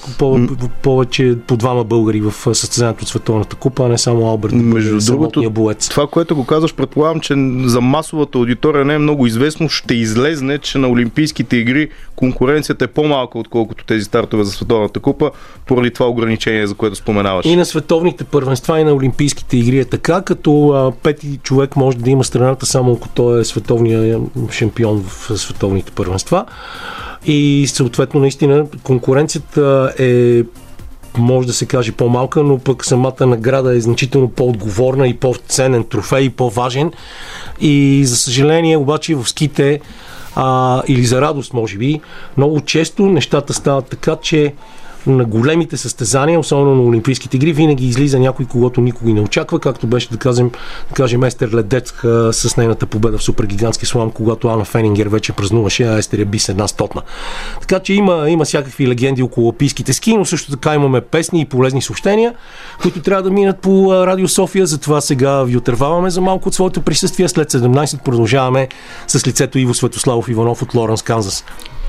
повече по двама българи в състезанието от Световната купа, а не само Алберт. Между другото, боец. Това, което го казваш, предполагам, че за масовата аудитория не е много известно, ще излезне, че на Олимпийските игри конкуренцията е по-малка, отколкото тези стартове за Световната купа, поради това ограничение, за което споменаваш. И на световните първенства, и на Олимпийските игри е така, като пети човек може да има страната само ако той е световният шампион в световните първенства. И съответно, наистина, конкуренцията е, може да се каже, по-малка, но пък самата награда е значително по-отговорна и по-ценен трофей и по-важен. И за съжаление, обаче в ските, или за радост, може би, много често нещата стават така, че на големите състезания, особено на Олимпийските игри, винаги излиза някой, когото никога не очаква, както беше, да кажем Естер Ледец с нейната победа в супергигантски слалом, когато Ана Фенингер вече празнуваше, а Естер би с една стотна. Така че има всякакви легенди около алпийските ски, но също така имаме песни и полезни съобщения, които трябва да минат по Радио София, затова сега ви отърваваме за малко от своето присъствие. След 17 продължаваме с лицето Иво Светославов Иванов от Лоренс, Канзас.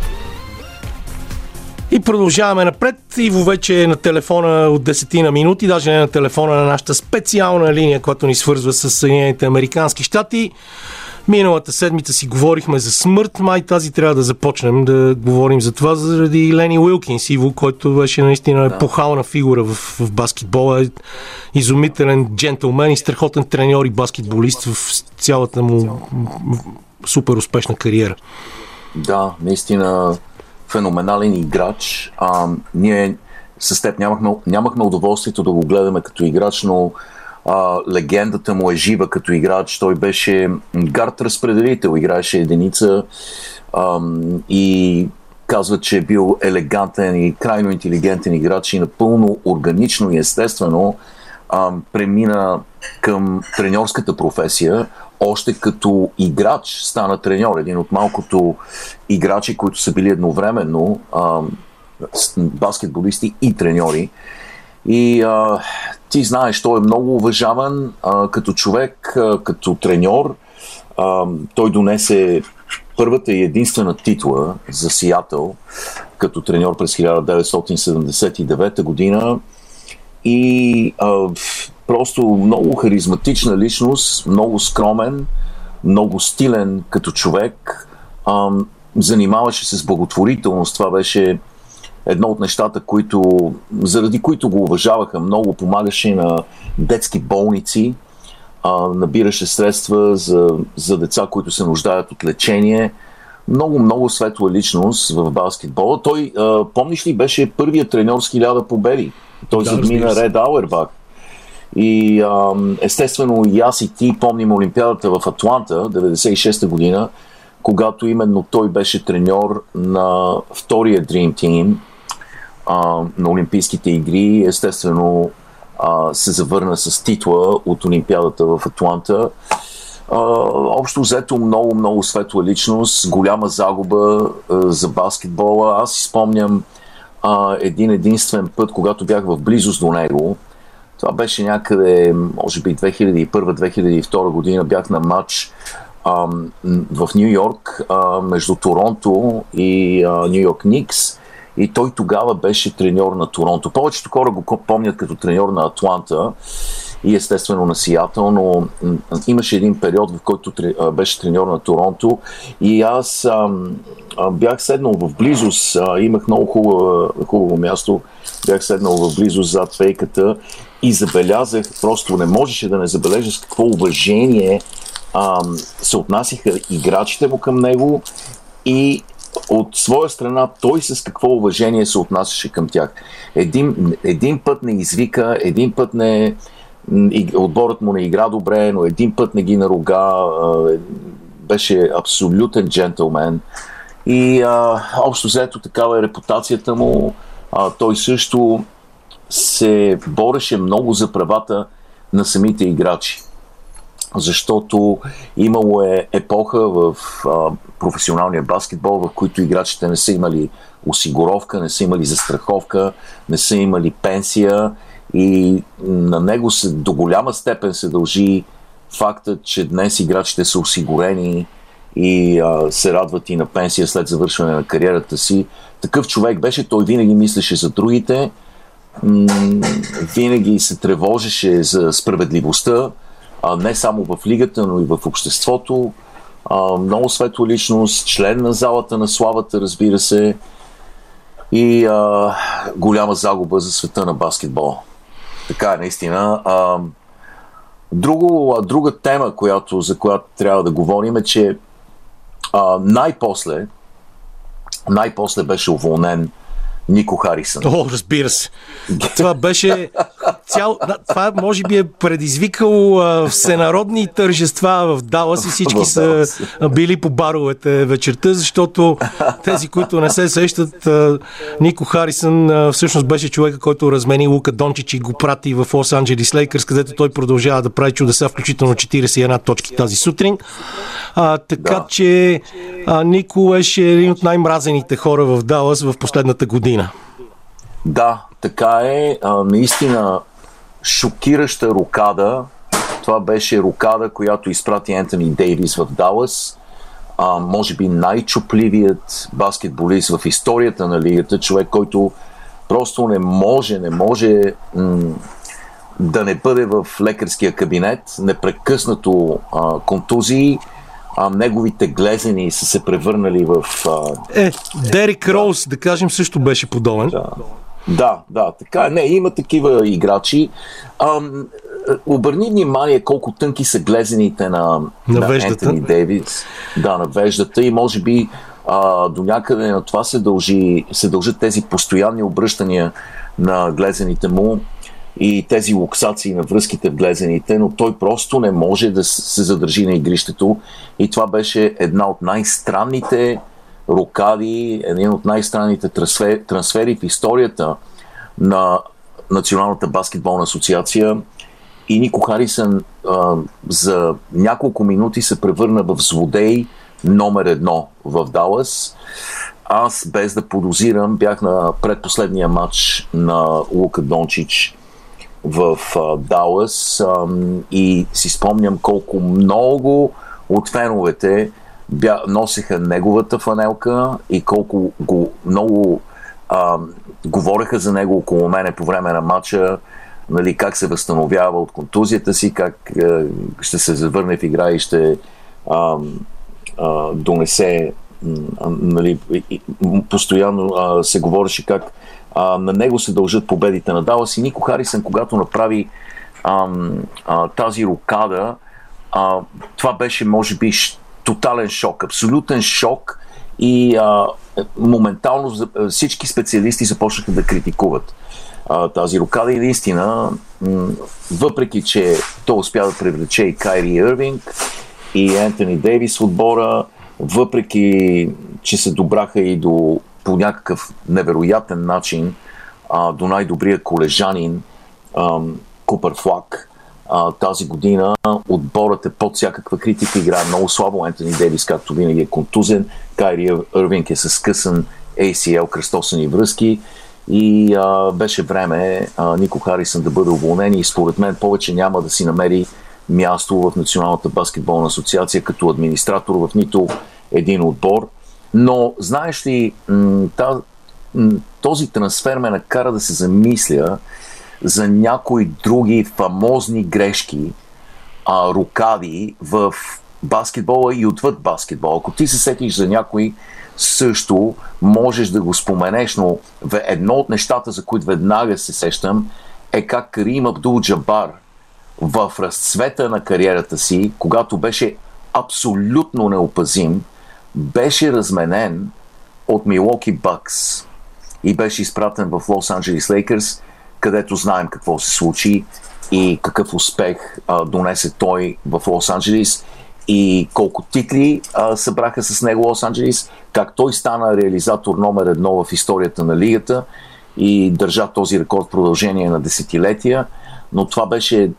И продължаваме напред. Иво вече е на телефона от 10 на минути, даже не на телефона, на нашата специална линия, която ни свързва с Съединените американски щати. Миналата седмица си говорихме за смърт, май тази трябва да започнем да говорим за това, заради Лени Уилкинс, Иво, който беше наистина епохална фигура в баскетбола, изумителен джентълмен и страхотен треньор и баскетболист в цялата му супер успешна кариера. Да, наистина феноменален играч. Ние с теб нямахме удоволствието да го гледаме като играч, но легендата му е жива като играч. Той беше гард-разпределител, играеше единица и казва, че е бил елегантен и крайно интелигентен играч и напълно органично и естествено премина към треньорската професия. Още като играч стана треньор. Един от малкото играчи, които са били едновременно баскетболисти и треньори. И ти знаеш, той е много уважаван като човек, като треньор. Той донесе първата и единствена титла за Сиатъл като треньор през 1979 година. И просто много харизматична личност, много скромен, много стилен като човек. Занимаваше се с благотворителност. Това беше едно от нещата, заради които го уважаваха много. Помагаше на детски болници, набираше средства за деца, които се нуждаят от лечение. Много светла личност в баскетбола. Той, помниш ли, беше първият треньор с 1000 победи. Той задмина Ред Ауербах. И естествено и аз и ти помним Олимпиадата в Атланта, 96-та година, когато именно той беше треньор на втория Dream Team на Олимпийските игри. Естествено се завърна с титла от Олимпиадата в Атланта. Общо взето много светла личност, голяма загуба за баскетбола. Аз си спомням един единствен път, когато бях в близост до него. Това беше някъде, може би 2001-2002 година, бях на матч в Ню Йорк между Торонто и Ню Йорк Никс. И той тогава беше треньор на Торонто. Повечето хора го помнят като треньор на Атланта и естествено на Сиатъл, но имаше един период, в който беше треньор на Торонто и аз бях седнал в близост, имах много хубаво място, бях седнал в близост зад пейката и забелязах, просто не можеше да не забележа с какво уважение се отнасяха играчите му към него от своя страна той с какво уважение се отнасяше към тях. Един път не извика, един път отборът му не игра добре, но един път не ги наруга. Беше абсолютен джентълмен. И общо взето такава е репутацията му. Той също се бореше много за правата на самите играчи. Защото имало епоха в професионалния баскетбол, в които играчите не са имали осигуровка, не са имали застраховка, не са имали пенсия и на него до голяма степен се дължи факта, че днес играчите са осигурени и се радват и на пенсия след завършване на кариерата си. Такъв човек беше, той винаги мислеше за другите, винаги се тревожеше за справедливостта, не само в лигата, но и в обществото. Много светла личност, член на залата на славата, разбира се, и голяма загуба за света на баскетбола. Така е, наистина. Друга тема, за която трябва да говорим е, че най-после беше уволнен Нико Харисън. Разбира се. Това беше това може би е предизвикало всенародни тържества в Далас и всички са били по баровете вечерта, защото тези, които не се сещат, Нико Харисън всъщност беше човека, който размени Лука Дончич и го прати в Лос Анджелис Лейкърс, където той продължава да прави чудеса, включително 41 точки тази сутрин. Че Нико беше един от най-мразените хора в Далас в последната година. Да, така е. Наистина шокираща рокада. Това беше рокада, която изпрати Ентони Дейвис в Далас. Може би най-чупливият баскетболист в историята на лигата. Човек, който просто не може да не бъде в лекарския кабинет. Непрекъснато контузии. Неговите глезени са се превърнали в... Дерик Роуз, да кажем, също беше подобен. Да, така. Не, има такива играчи. Обърни внимание колко тънки са глезените на Ентони Дейвис. Да, на веждата и може би до някъде на това се дължат тези постоянни обръщания на глезените му и тези луксации на връзките в глезените, но той просто не може да се задържи на игрището и това беше една от най-странните рокади, един от най-странните трансфери в историята на Националната баскетболна асоциация и Нико Харисън за няколко минути се превърна в злодей номер 1 в Далас. Аз, без да подозирам, бях на предпоследния матч на Лука Дончич в Далас и си спомням колко много от феновете носеха неговата фанелка и колко много говореха за него около мене по време на матча, нали, как се възстановява от контузията си, как ще се завърне в игра и ще донесе, нали, постоянно се говореше как на него се дължат победите на Далас и Нико Харисън, когато направи тази рокада, това беше може би тотален шок, абсолютен шок и моментално всички специалисти започнаха да критикуват тази рокада и наистина, въпреки че той успя да привлече и Кайри Ирвинг и Ентони Дейвис в отбора, въпреки че се добраха и по някакъв невероятен начин до най-добрия колежанин, Купър Флаг. Тази година отборът е под всякаква критика, играе много слабо. Ентони Дейвис, както винаги, е контузен. Кайри Ирвинг е с скъсан ACL, кръстосани връзки и беше време Нико Харисън да бъде уволнен и според мен повече няма да си намери място в Националната баскетболна асоциация като администратор в нито един отбор. Но знаеш ли, този трансфер ме накара да се замисля за някои други фамозни грешки, рокади в баскетбола и отвъд баскетбола. Ако ти се сетиш за някой, също можеш да го споменеш, но едно от нещата, за които веднага се сещам, е как Карим Абдул-Джабар в разцвета на кариерата си, когато беше абсолютно неопазим, беше разменен от Милуоки Бъкс и беше изпратен в Лос Анджелес Лейкърс, където знаем какво се случи и какъв успех донесе той в Лос Анджелес и колко титли събраха с него Лос Анджелес, как той стана реализатор номер 1 в историята на лигата и държа този рекорд в продължение на десетилетия, но това беше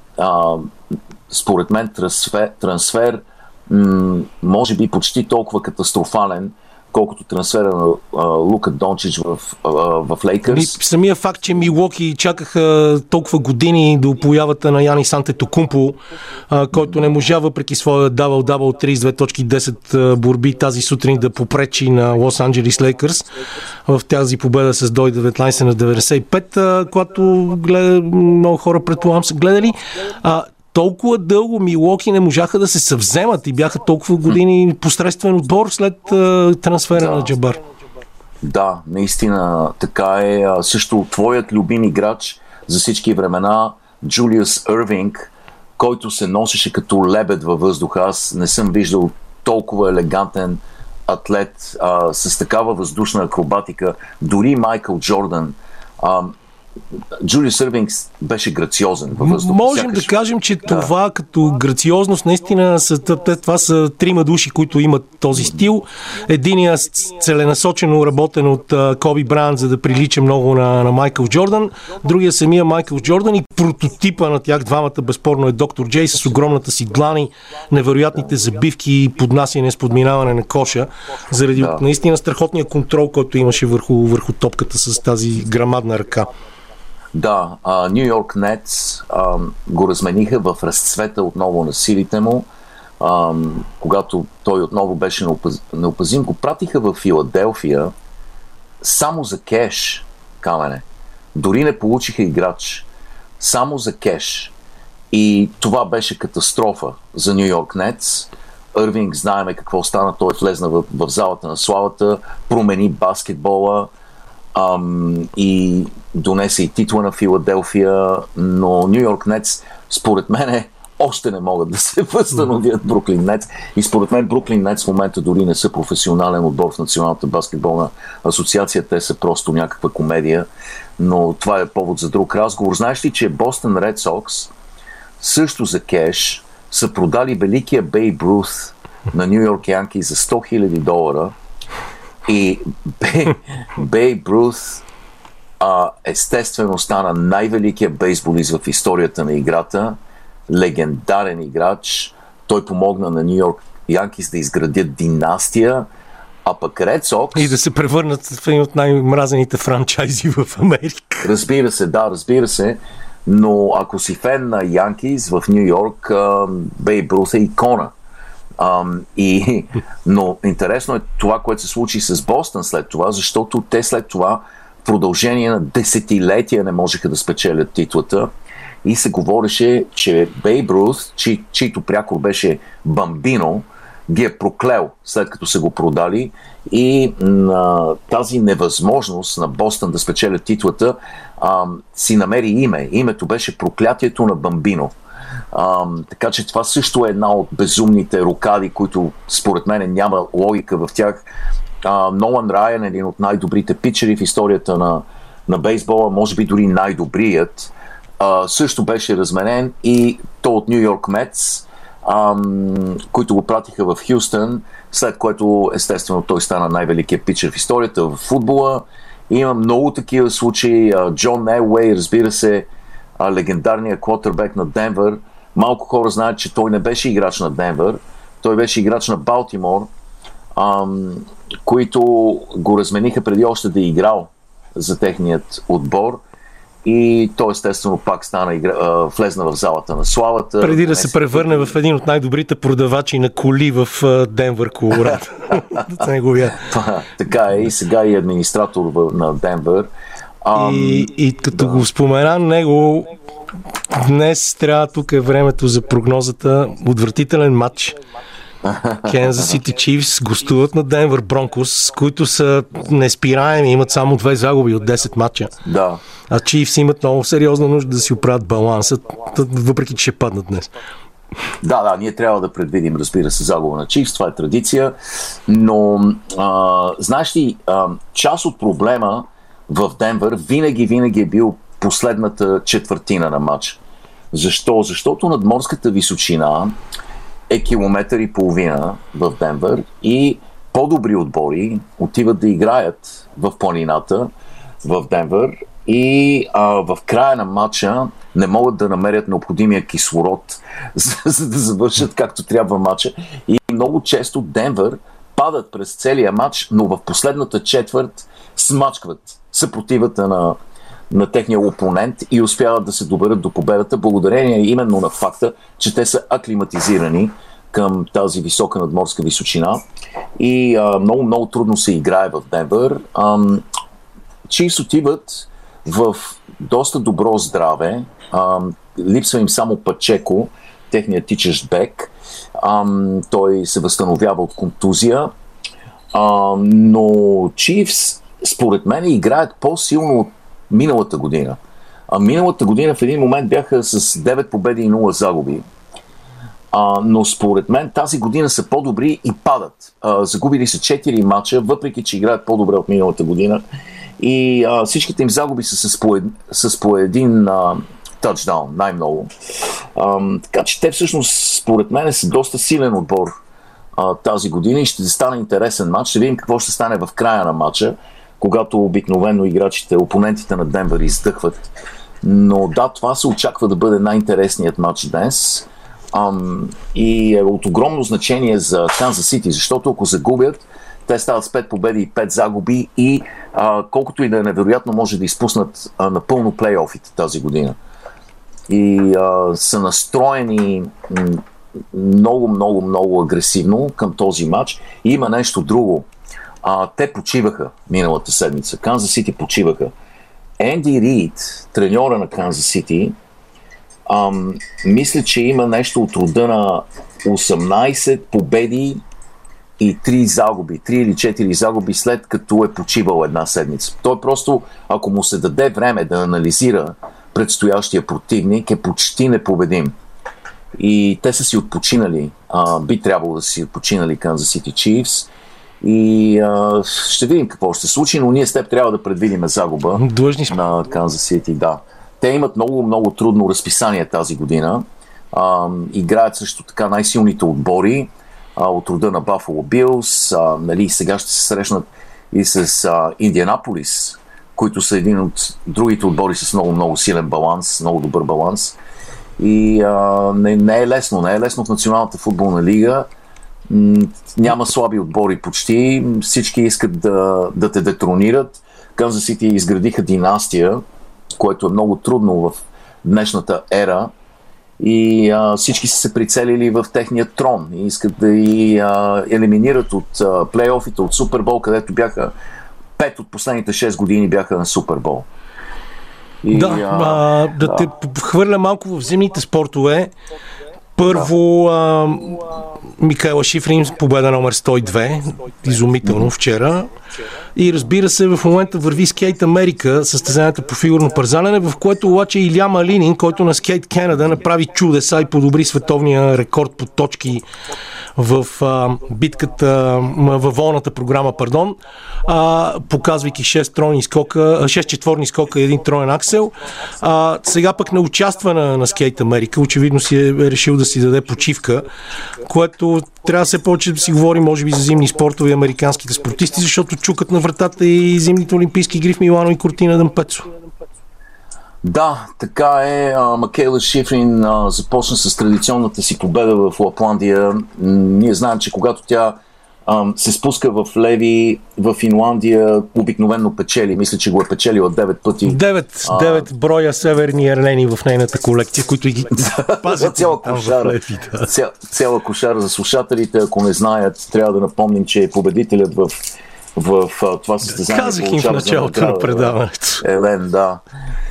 според мен трансфер може би почти толкова катастрофален, колкото трансфера на Лука Дончич в Лейкърс. Самия факт, че Милуоки чакаха толкова години до появата на Янис Антетокумпо, който не можа въпреки своя дабъл 32.10 борби тази сутрин да попречи на Лос Анджелес Лейкърс в тази победа с Дой 19 на 95, когато много хора предполагам са гледали. Толкова дълго Милуоки не можаха да се съвземат и бяха толкова години посредствен отбор след трансфера на Джабар. Да, наистина така е. Също твоят любим играч за всички времена, Джулиус Ирвинг, който се носеше като лебед във въздуха. Аз не съм виждал толкова елегантен атлет с такава въздушна акробатика. Дори Майкъл Джордан. Джулиус Ирвинг беше грациозен във въздуха. Можем да кажем, че това като грациозност наистина това са трима души, които имат този стил. Единият целенасочено работен от Коби Брайант, за да прилича много на Майкъл Джордан. Другия самия Майкъл Джордан и прототипа на тях двамата безспорно е доктор Джей с огромната си длани, невероятните забивки и поднасяне с подминаване на коша, заради наистина страхотния контрол, който имаше върху топката с тази грамадна ръка. Да, Ню Йорк Нетс го размениха в разцвета отново на силите му, когато той отново беше неопазим. Го пратиха в Филаделфия само за кеш, Камене. Дори не получиха играч. Само за кеш. И това беше катастрофа за Ню Йорк Нетс. Ирвинг, знаеме какво стана. Той влезна в залата на славата, промени баскетбола, и донесе и титла на Филаделфия, но Ню Йорк Нетс според мен още не могат да се възстановят Бруклин Нетс и според мен Бруклин Нетс в момента дори не са професионален отбор в Националната баскетболна асоциация, те са просто някаква комедия, но това е повод за друг разговор. Знаеш ли, че Бостън Ред Сокс също за кеш са продали великия Бейб Рут на Ню Йорк Янки за $100,000 и Бейб Рут естествено стана най-великият бейсболист в историята на играта, легендарен играч. Той помогна на Ню Йорк Янкис да изградят династия, а пък Ред Сокс... И да се превърнат в един от най-мразените франчайзи в Америка. Разбира се, но ако си фен на Янкис в Ню Йорк, Бейб Рут е икона. Но интересно е това, което се случи с Бостън след това, защото те след това в продължение на десетилетия не можеха да спечелят титлата и се говореше, че Бейб Рут, чийто прякор беше Бамбино, ги е проклел след като са го продали и тази невъзможност на Бостън да спечелят титлата си намери име. Името беше проклятието на Бамбино. Така че това също е една от безумните рокади, които според мен няма логика в тях. Нолан Райан, един от най-добрите питчери в историята на бейсбола, може би дори най-добрият, също беше разменен и то от Ню Йорк Метс, които го пратиха в Хюстън, след което естествено той стана най-великият питчер в историята в футбола. И има много такива случаи. Джон Елуей, разбира се, легендарният квотербек на Денвър. Малко хора знаят, че той не беше играч на Денвър, той беше играч на Балтимор, които го размениха преди още да е играл за техният отбор. И той естествено пак влезна в залата на славата. Преди да се превърне в един от най-добрите продавачи на коли в Денвър, Колорадо. Така е, и сега е администратор на Денвър. И като го спомена него, днес трябва, тук е времето за прогнозата. Отвратителен матч. Kansas City Chiefs гостуват на Денвър Бронкос, които са неспираеми, имат само 2 загуби от 10 матча. Да. А Chiefs имат много сериозна нужда да си оправят баланса, въпреки че ще паднат днес. Да, ние трябва да предвидим, разбира се, загуба на Chiefs, това е традиция, но знаеш ли, част от проблема в Денвър винаги е бил последната четвъртина на матч. Защо? Защото надморската височина е 1,5 км в Денвър и по-добри отбори отиват да играят в планината в Денвър и в края на матча не могат да намерят необходимия кислород, за да завършат както трябва матча. И много често Денвър падат през целия матч, но в последната четвърт смачкват съпротивата на техния опонент и успяват да се доберат до победата, благодарение именно на факта, че те са аклиматизирани към тази висока надморска височина и много трудно се играе в Денвър. Чифс отиват в доста добро здраве, липсва им само Пачеко, техният тичащ бек, той се възстановява от контузия, но Чифс според мен играят по-силно от миналата година. Миналата година в един момент бяха с 9 победи и 0 загуби. Но според мен тази година са по-добри и падат. Загубили са 4 мача, въпреки че играят по-добре от миналата година. И всичките им загуби са с по един тачдаун, най-много. Така че те всъщност според мен са доста силен отбор тази година и ще стане интересен матч. Ще видим какво ще стане в края на матча, когато обикновено играчите, опонентите на Денвър издъхват. Но да, това се очаква да бъде най-интересният матч днес. И е от огромно значение за Канзас Сити, защото ако загубят, те стават с 5 победи и 5 загуби и колкото и да е невероятно, може да изпуснат напълно плейофите тази година. И са настроени много агресивно към този матч. И има нещо друго. Те почиваха миналата седмица. Канзас Сити почиваха. Енди Рид, треньора на Канзас Сити, мисля, че има нещо от рода на 18 победи и 3 загуби, 3 или 4 загуби след като е почивал една седмица. Той просто, ако му се даде време да анализира предстоящия противник, е почти непобедим. И те са си отпочинали, би трябвало да си отпочинали Kansas City Chiefs. И ще видим какво ще се случи, но ние с теб трябва да предвидим загуба на Kansas City, да. Те имат много трудно разписание тази година. Играят също така най-силните отбори от рода на Buffalo Bills. Нали, сега ще се срещнат и с Индианаполис, които са един от другите отбори с много силен баланс, много добър баланс. И не е лесно в Националната футболна лига. Няма слаби отбори почти. Всички искат да те детронират. Канзас Сити изградиха династия, което е много трудно в днешната ера. И всички са се прицелили в техния трон и искат да ги елиминират от плейофите, от Супербол, където бяха 5 от последните 6 години бяха на Супербол. И, да те хвърля малко в зимните спортове. Първо, Микаела Шифрин победа номер 102, изумително вчера. И разбира се, в момента върви Скейт Америка, състезанието по фигурно парзалене, в което обаче Илия Малинин, който на Скейт Канада направи чудеса и подобри световния рекорд по точки в битката, във волната програма, показвайки 6 четворни скока и един троен аксел. Сега пък не участва на Скейт Америка, очевидно си е решил да си даде почивка, което трябва да се повече да си говори, може би, за зимни спортове и американските спортисти, защото чукат на вратата и зимните олимпийски игри в Милано и Кортина Д'Ампецо. Да, така е. Микаела Шифрин започна с традиционната си победа в Лапландия. Ние знаем, че когато тя се спуска в леви в Финландия, обикновено печели. Мисля, че го е печелила 9 пъти. 9 броя северни ерлени в нейната колекция, които ги пазят. Цяла кошара за слушателите. Ако не знаят, трябва да напомним, че победителят в това състезание. Казах им в началото на предаването. Елен, да.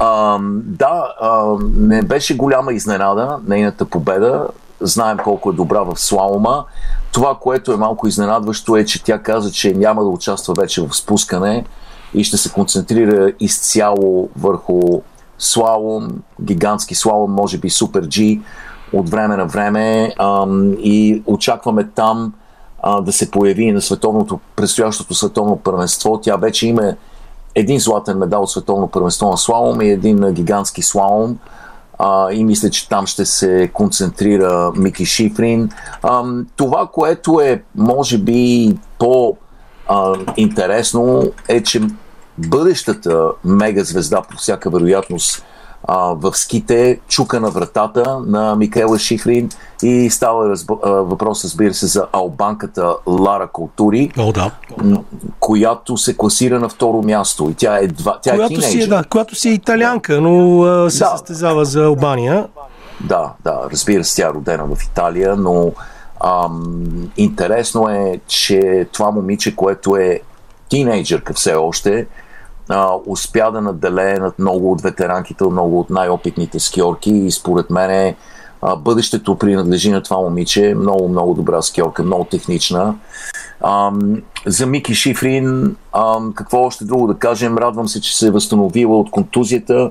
Не беше голяма изненада нейната победа. Знаем колко е добра в слалома. Това, което е малко изненадващо, е, че тя каза, че няма да участва вече в спускане и ще се концентрира изцяло върху слалом, гигантски слалом, може би Супер G от време на време, и очакваме там да се появи на предстоящото световно първенство. Тя вече има един златен медал от световно първенство на слалом и един гигантски слалом. И мисля, че там ще се концентрира Мики Шифрин. Това, което е може би по-интересно, е, че бъдещата мегазвезда по всяка вероятност в ските чука на вратата на Микаела Шифрин и става въпрос, разбира се, за албанката Лара Култури, която се класира на второ място. И тя е тинейджър. Която си е италианка, но се състезава за Албания. Да, разбира се, тя е родена в Италия, но интересно е, че това момиче, което е тинейджърка все още, успя да наделее над много от ветеранките, много от най-опитните скиорки и според мен бъдещето принадлежи на това момиче. Много, много добра скиорка, много технична. За Мики Шифрин, какво още друго да кажем? Радвам се, че се е възстановила от контузията.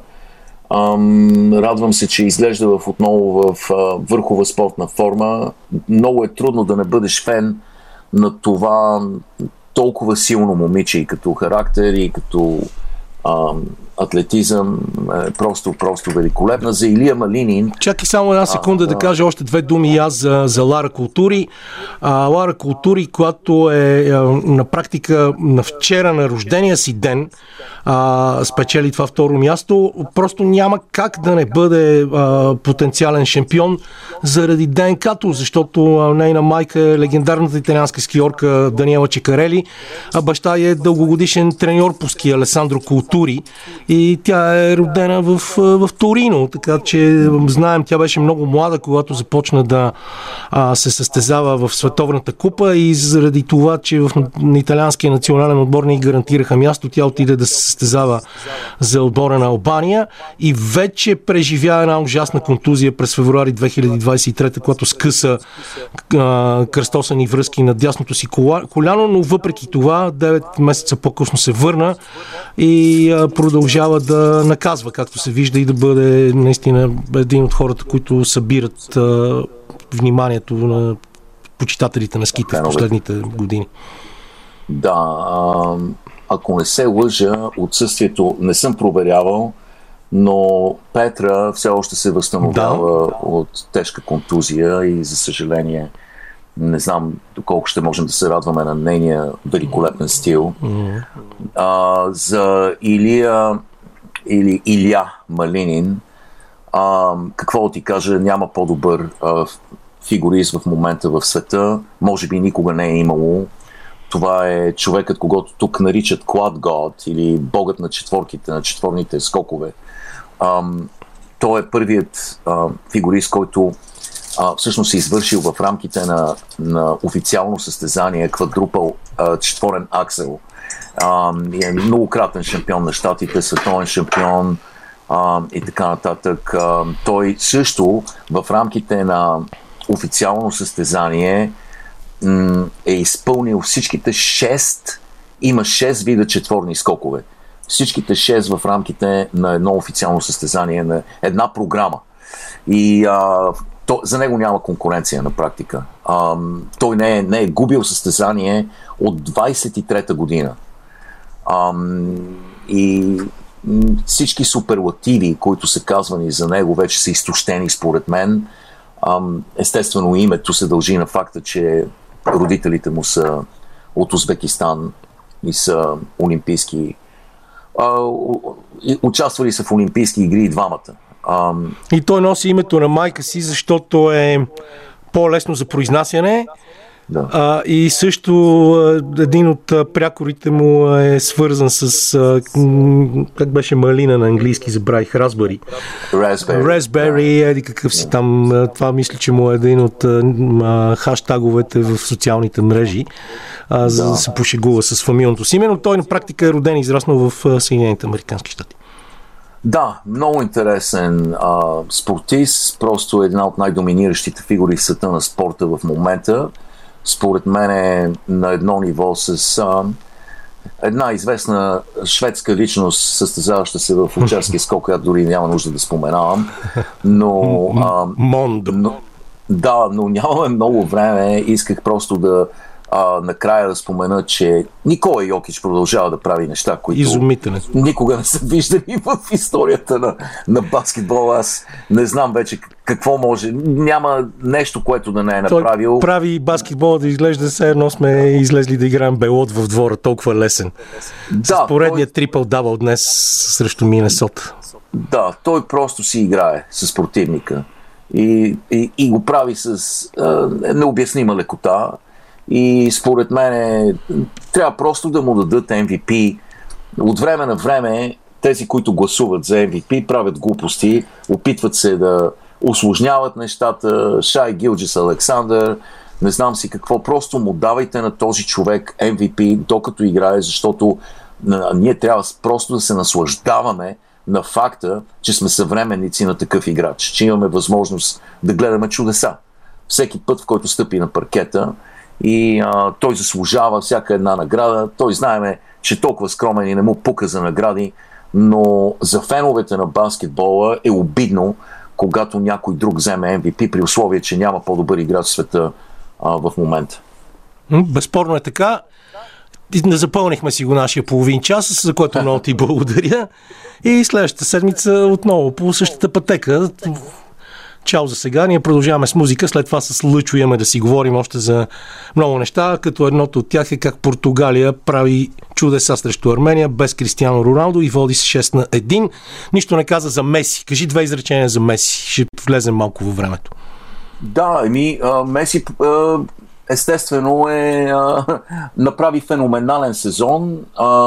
Радвам се, че изглежда отново в върхова спортна форма. Много е трудно да не бъдеш фен на това толкова силно момиче и като характер, и като атлетизъм, просто великолепна. За Илия Малинин... Чакай само една секунда да кажа още две думи и аз за Лара Култури. Лара Култури, която е на практика на вчера на рождения си ден спечели това второ място, просто няма как да не бъде потенциален шампион заради ДНК-то, защото нейна майка е легендарната италианска скиорка Даниела Чекарели, а баща е дългогодишен треньор по ски Алесандро Култури и тя е родена в Торино, така че знаем, тя беше много млада, когато започна да се състезава в Световната купа и заради това, че в италианския национален отбор не гарантираха място, тя отиде да се състезава за отбора на Албания и вече преживя една ужасна контузия през февруари 2023, когато скъса кръстосани връзки на дясното си коляно, но въпреки това 9 месеца по-късно се върна и продължава да наказва, както се вижда, и да бъде наистина един от хората, които събират вниманието на почитателите на ските в последните години. Да, ако не се лъжа, отсъствието не съм проверявал, но Петра все още се възстановява от тежка контузия и за съжаление не знам доколко ще можем да се радваме на нейния великолепен стил. За Илия Малинин, какво ти кажа, няма по-добър фигурист в момента в света, може би никога не е имало. Това е човекът, когото тук наричат Quad God или богът на четворките, на четворните скокове. Той е първият фигурист, който всъщност се извършил в рамките на официално състезание квадрупъл четворен аксел. Е многократен шампион на щатите, световен шампион и така нататък. Той също в рамките на официално състезание е изпълнил всичките 6 вида четворни скокове. Всичките 6 в рамките на едно официално състезание, на една програма. И за него няма конкуренция на практика. Той не е губил състезание от 23-та година. И всички суперлативи, които са казвани за него, вече са изтощени според мен. Естествено, името се дължи на факта, че родителите му са от Узбекистан и са олимпийски. участвали са в Олимпийски игри и двамата. И той носи името на майка си, защото е по-лесно за произнасяне. Да. И също един от прякорите му е свързан с как беше малина на английски, забравих, Raspberry, еди какъв си там. Това мисля, че му е един от хаштаговете в социалните мрежи, за да се пошегува с фамилното си име, но той на практика е роден и израснал в Съединените американски щати. Да, много интересен спортист, просто една от най-доминиращите фигури в света на спорта в момента. Според мен е на едно ниво с една известна шведска личност, състезаваща се в участие скок, която дори няма нужда да споменавам. Но нямаме много време. Исках просто да накрая да спомена, че Никола Йокич продължава да прави неща, които никога не са виждани в историята на баскетбола. Аз не знам вече какво може. Няма нещо, което да не е направил. Той прави баскетбола да изглежда все едно сме излезли да играем белот в двора, толкова лесен. С поредния трипъл-дабъл днес срещу Минесота. Да, той просто си играе с противника. И го прави с необяснима лекота. И според мен трябва просто да му дадат MVP. От време на време тези, които гласуват за MVP, правят глупости, опитват се да усложняват нещата. Шай Гилджис Александър, не знам си какво, просто му давайте на този човек MVP, докато играе, защото ние трябва просто да се наслаждаваме на факта, че сме съвременници на такъв играч, че имаме възможност да гледаме чудеса. Всеки път, в който стъпи на паркета, и той заслужава всяка една награда. Той знаеме, че толкова скромен и не му пука за награди, но за феновете на баскетбола е обидно, когато някой друг вземе MVP, при условие, че няма по-добър играч в света в момента. Безспорно е така. Не запълнихме си го нашия половин час, за което много ти благодаря. И следващата седмица отново по същата пътека. Чао за сега. Ние продължаваме с музика. След това с Лъчо имаме да си говорим още за много неща, като едното от тях е как Португалия прави чудеса срещу Армения без Кристиано Роналдо и води с 6-1. Нищо не каза за Меси. Кажи две изречения за Меси. Ще влезем малко във времето. Да, Меси естествено направи феноменален сезон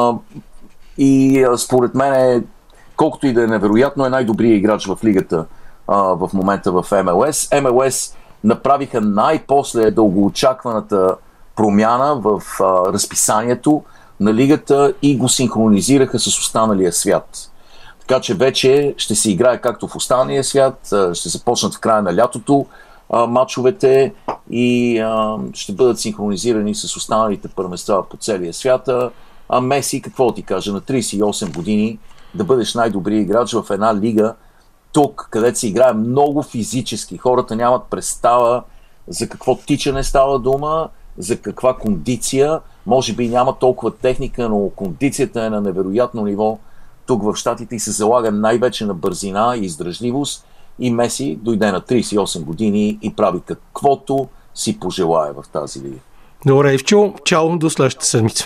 и според мен колкото и да е невероятно, е най-добрият играч в лигата в момента в МЛС. МЛС направиха най-после дългоочакваната промяна в разписанието на лигата и го синхронизираха с останалия свят. Така че вече ще се играе както в останалия свят, ще започнат в края на лятото матчовете и ще бъдат синхронизирани с останалите първенства по целия свят. А Меси, какво ти кажа, на 38 години да бъдеш най-добрият играч в една лига, тук, където се играе много физически. Хората нямат представа за какво тичане става дума, за каква кондиция. Може би няма толкова техника, но кондицията е на невероятно ниво тук в щатите и се залага най-вече на бързина и издръжливост. И Меси дойде на 38 години и прави каквото си пожелае в тази лига. Добре, Ивчо, чао, до следващата седмица.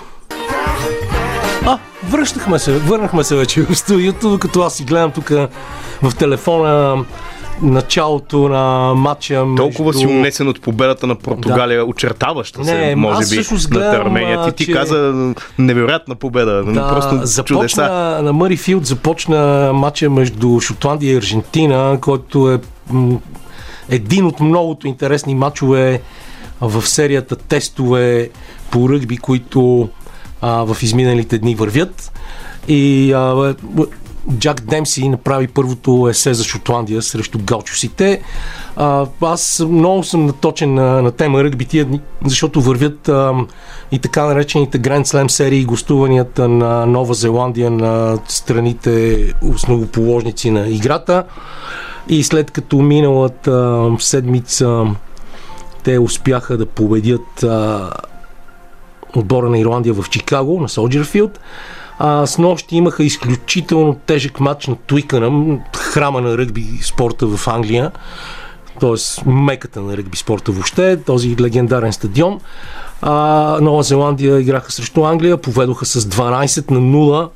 Върнахме се вече в студиото, докато аз си гледам тук в телефона началото на матча. Толкова си унесен от победата на Португалия, очертаваща се, може би, над Армения. Ти каза невероятна победа. Просто чудеса. На Мърифилд започна матча между Шотландия и Аржентина, който е един от многото интересни матчове в серията тестове по ръгби, които в изминалите дни вървят. И Джак Демси направи първото есе за Шотландия срещу галчусите. Аз много съм наточен на тема ръгби тия дни, защото вървят и така наречените Grand Slam серии и гостуванията на Нова Зеландия на страните основоположници на играта. И след като миналата седмица те успяха да победят отбора на Ирландия в Чикаго, на Солджер Филд. С нощи имаха изключително тежък матч на Туикънъм, храма на ръгби спорта в Англия, т.е. меката на ръгби спорта въобще, този легендарен стадион. Нова Зеландия играха срещу Англия, поведоха с 12-0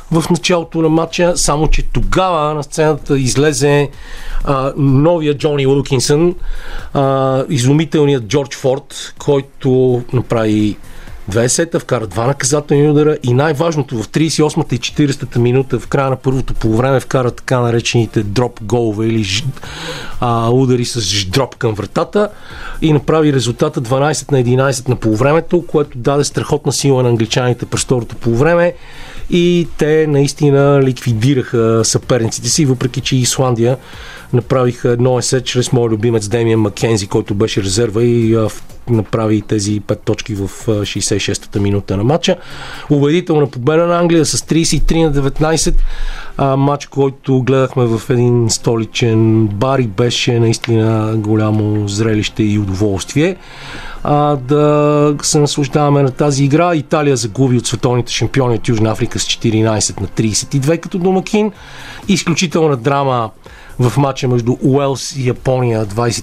в началото на матча, само че тогава на сцената излезе новия Джони Уилкинсън, изумителният Джордж Форд, който направи 2 сета, вкара 2 наказателни удара и най-важното в 38-та и 40-та минута в края на първото полувреме вкара така наречените дроп голове или удари с дроп към вратата и направи резултата 12-11 на полувремето, което даде страхотна сила на англичаните през второто полувреме и те наистина ликвидираха съперниците си, въпреки че Исландия направиха едно есе чрез моят любимец Демиан Маккензи, който беше резерва и направи тези 5 точки в 66-та минута на матча. Убедителна победа на Англия с 33-19. Матч, който гледахме в един столичен бар и беше наистина голямо зрелище и удоволствие. Да се наслаждаваме на тази игра. Италия загуби от световните шампиони от Южна Африка с 14-32 като домакин. Изключителна драма в матча между Уелс и Япония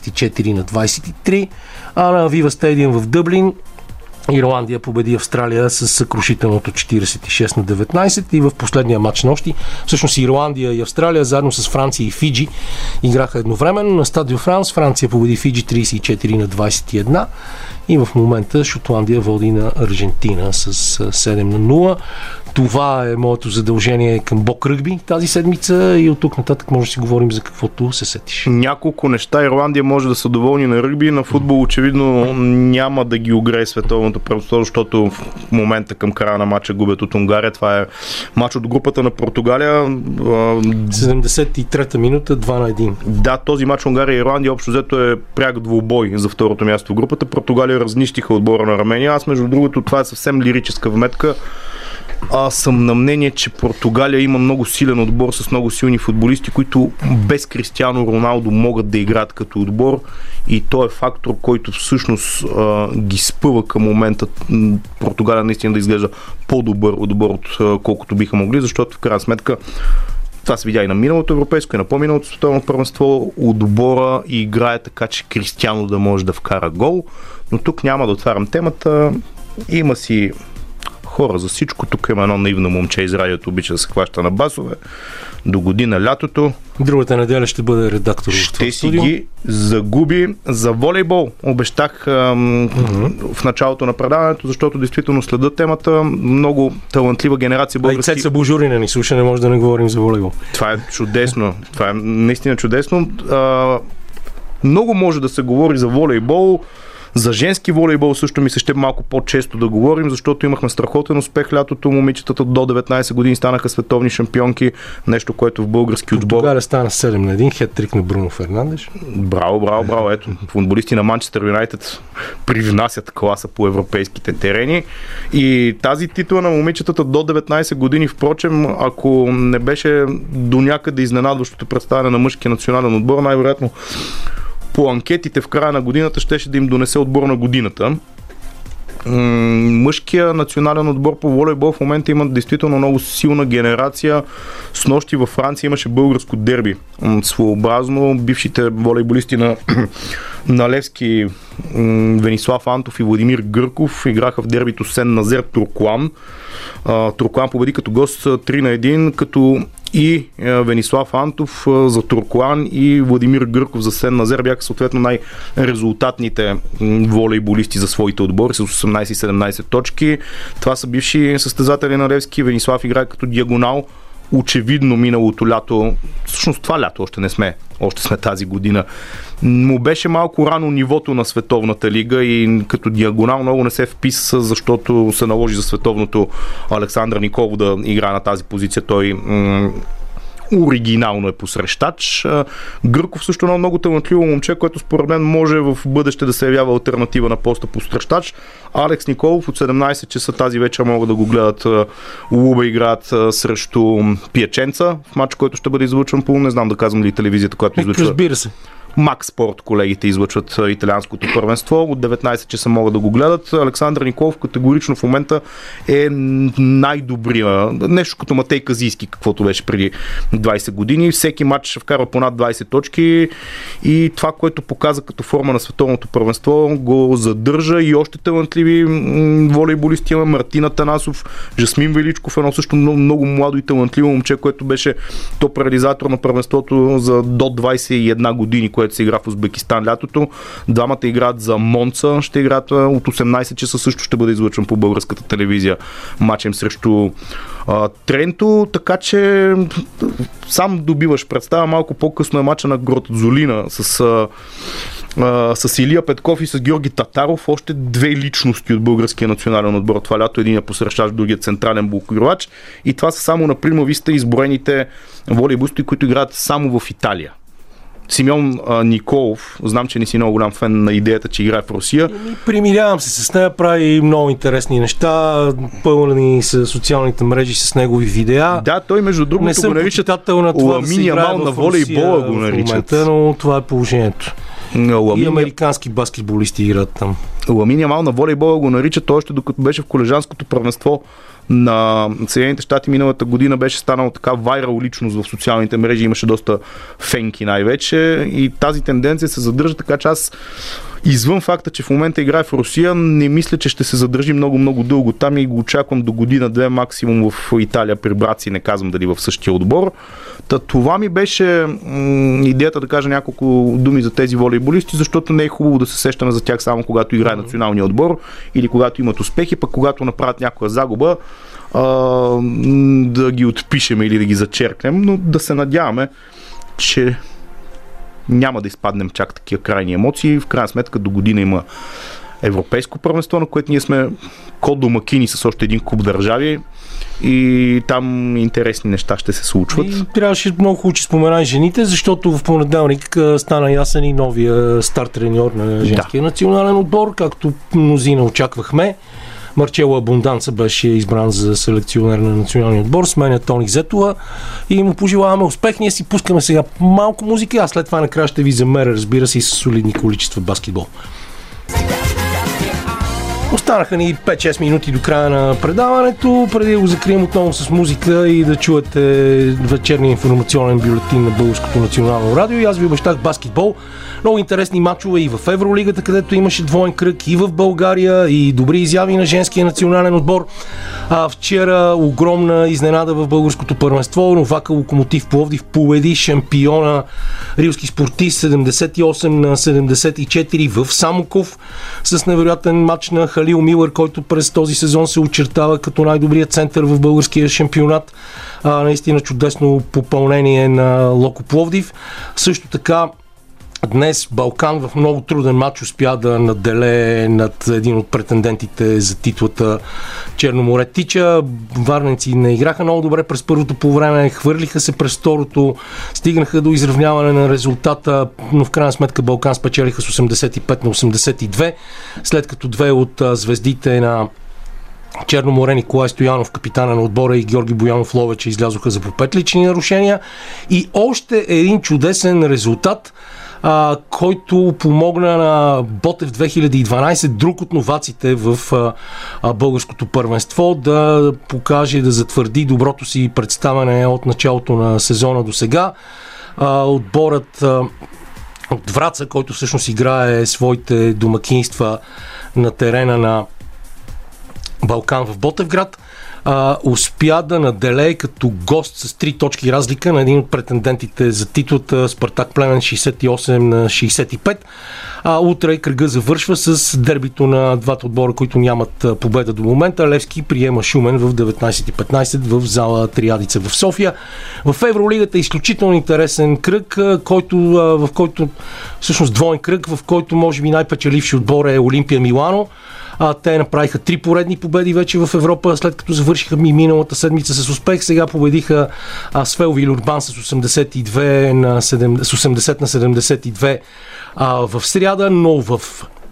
24-23, а на Вива Стадиум в Дъблин Ирландия победи Австралия с съкрушителното 46-19 и в последния матч нощи, всъщност Ирландия и Австралия заедно с Франция и Фиджи играха едновременно на Стад де Франс. Франция победи Фиджи 34-21 и в момента Шотландия води на Аржентина с 7-0. Това е моето задължение към Бок Ръгби тази седмица и от тук нататък може да си говорим за каквото се сетиш. Няколко неща. Ирландия може да са доволни на ръгби, на футбол очевидно няма да ги огрее световното първенство, защото в момента към края на матча губят от Унгария. Това е матч от групата на Португалия. 73-та минута, 2-1. Да, този матч Унгария и Ирландия общо взето е пряк двубой за второто място в групата. Португалия разнищиха отбора на Армения. Аз между другото, това е съвсем лирическа вметка. Аз съм на мнение, че Португалия има много силен отбор с много силни футболисти, които без Кристиано Роналдо могат да играят като отбор и той е фактор, който всъщност ги спъва към момента Португалия наистина да изглежда по-добър отбор от колкото биха могли, защото в крайна сметка това се видя и на миналото европейско, и на по-миналото световно първенство. Отбора и играе така, че Кристиано да може да вкара гол, но тук няма да отварям темата. Има си хора за всичко. Тук има едно наивно момче из радиото, обича да се хваща на басове. До година лятото. Другата неделя ще бъде редактор в това студио. Ще си ги загуби за волейбол. Обещах в началото на предаването, защото действително следа темата. Много талантлива генерация български. Цеца Божурина ни слуша, не може да не говорим за волейбол. Това е чудесно. Това е наистина чудесно. Много може да се говори за волейбол. За женски волейбол също ми се ще малко по-често да говорим, защото имахме страхотен успех лятото. Момичетата до 19 години станаха световни шампионки. Нещо, което в български отбор... Португалия стана 7-1, хет-трик на Бруно Фернандеш. Браво. Ето, футболисти на Манчестър Юнайтед привнасят класа по европейските терени. И тази титла на момичетата до 19 години, впрочем, ако не беше до някъде изненадващото представяне на мъжкия национален отбор, най-вероятно по анкетите в края на годината щеше да им донесе отбор на годината. Мъжкия национален отбор по волейбол в момента има действително много силна генерация. Снощи във Франция имаше българско дерби. Своеобразно бившите волейболисти на Левски, Венислав Антов и Владимир Гърков играха в дербито Сен-Назер Турклан. Турклан победи като гост 3-1, като и Венислав Антов за Турклан и Владимир Гърков за Сен-Назер бяха съответно най-резултатните волейболисти за своите отбори с 18-17 точки. Това са бивши състезатели на Левски. Венислав играе като диагонал. Очевидно миналото лято, всъщност това лято още сме тази година, му беше малко рано нивото на Световната лига и като диагонал много не се вписа, защото се наложи за световното Александър Николов да играе на тази позиция. Той оригинално е посрещач. Гърков също е много талантливо момче, което според мен може в бъдеще да се явява алтернатива на поста посрещач. Алекс Николов от 17 часа тази вечер могат да го гледат. Луба играят срещу Пияченца в матч, който ще бъде излъчван по, не знам да казвам ли телевизията, която излъчва. Разбира се. Макс Спорт колегите излъчват италианското първенство. От 19 часа могат да го гледат. Александър Николов категорично в момента е най-добрия. Нещо като Матей Казийски, каквото беше преди 20 години. Всеки матч ще вкарва по над 20 точки и това, което показа като форма на световното първенство, го задържа и още талантливи волейболисти. Има Мартин Атанасов, Жасмин Величков, едно също много младо и талантливо момче, което беше топ реализатор на първенството за до 21 години, което се игра в Узбекистан лятото. Двамата играят за Монца, ще играят от 18 часа, също ще бъде излъчван по българската телевизия матчем срещу Тренто, така че сам добиваш представа. Малко по-късно е матча на Гротзолина с Илия Петков и с Георги Татаров, още две личности от българския национален отбор. Това лято един посрещащ, другият централен блокировач. И това са само на примависта изброените волейболисти, които играят само в Италия. Симеон Николов, знам, че не си много голям фен на идеята, че играе в Русия. Примирявам се с нея, прави много интересни неща, пълни с социалните мрежи с негови видеа. Да, той между другото го наричат Ламин Ямал на волейбола, го наричат. Но това е положението. И американски баскетболисти играят там. Ламин Ямал на волейбола го наричат още докато беше в колежанското първенство на Съединените щати миналата година, беше станал така вайрал личност в социалните мрежи, имаше доста фенки най-вече и тази тенденция се задържа, така че аз извън факта, че в момента играе в Русия, не мисля, че ще се задържи много дълго там и го очаквам до година-две максимум в Италия при братци, не казвам дали в същия отбор. Това ми беше идеята да кажа няколко думи за тези волейболисти, защото не е хубаво да се сещаме за тях само когато играе националния отбор или когато имат успехи, пък когато направят някоя загуба, да ги отпишем или да ги зачеркнем, но да се надяваме, че няма да изпаднем чак такива крайни емоции. В крайна сметка до година има европейско първенство, на което ние сме ко-домакини с още един куп държави и там интересни неща ще се случват. И трябваше много хубаво, че споменай жените, защото в понеделник стана ясен и новия стар треньор на женския национален отбор, както мнозина очаквахме. Марчело Абунданца беше избран за селекционер на националния отбор, сменя Тони Зетова и му пожелаваме успех. Ние си пускаме сега малко музика, а след това накрая ще ви замеря, разбира се, и с солидни количества баскетбол. Останаха ни 5-6 минути до края на предаването, преди да го закрием отново с музика и да чуете вечерния информационен бюлетин на Българското национално радио. И аз ви обещах баскетбол. Много интересни мачове и в Евролигата, където имаше двоен кръг, и в България, и добри изяви на женския национален отбор. Вчера огромна изненада в българското първенство. Новака Локомотив Пловдив победи шампиона Рилски спортист 78-74 в Самоков с невероятен матч на Халил Милър, който през този сезон се очертава като най-добрият център в българския шампионат. Наистина чудесно попълнение на Локо Пловдив. Също така днес Балкан в много труден матч успя да наделее над един от претендентите за титлата Черноморе Тича. Варненци не играха много добре през първото полувреме, хвърлиха се през второто, стигнаха до изравняване на резултата, но в крайна сметка Балкан спечелиха с 85-82, след като две от звездите на Черноморе, Николай Стоянов, капитана на отбора, и Георги Боянов Ловече излязоха за по 5 лични нарушения. И още един чудесен резултат, който помогна на Ботев 2012, друг от новаците в българското първенство, да покаже, да затвърди доброто си представяне от началото на сезона до сега. Отборът от Враца, който всъщност играе своите домакинства на терена на Балкан в Ботевград, успя да наделее като гост с 3 точки разлика на един от претендентите за титлата Спартак Плевен 68-65. Утре кръга завършва с дербито на двата отбора, които нямат победа до момента. Левски приема Шумен в 19:15 в зала Триадица в София. В Евролигата е изключително интересен кръг, в който всъщност двоен кръг, в който може би най-печеливши отбор е Олимпия Милано. Те направиха 3 поредни победи вече в Европа, след като завършиха миналата седмица с успех. Сега победиха Свел Вилурбан с 80 на 72 в сряда, но в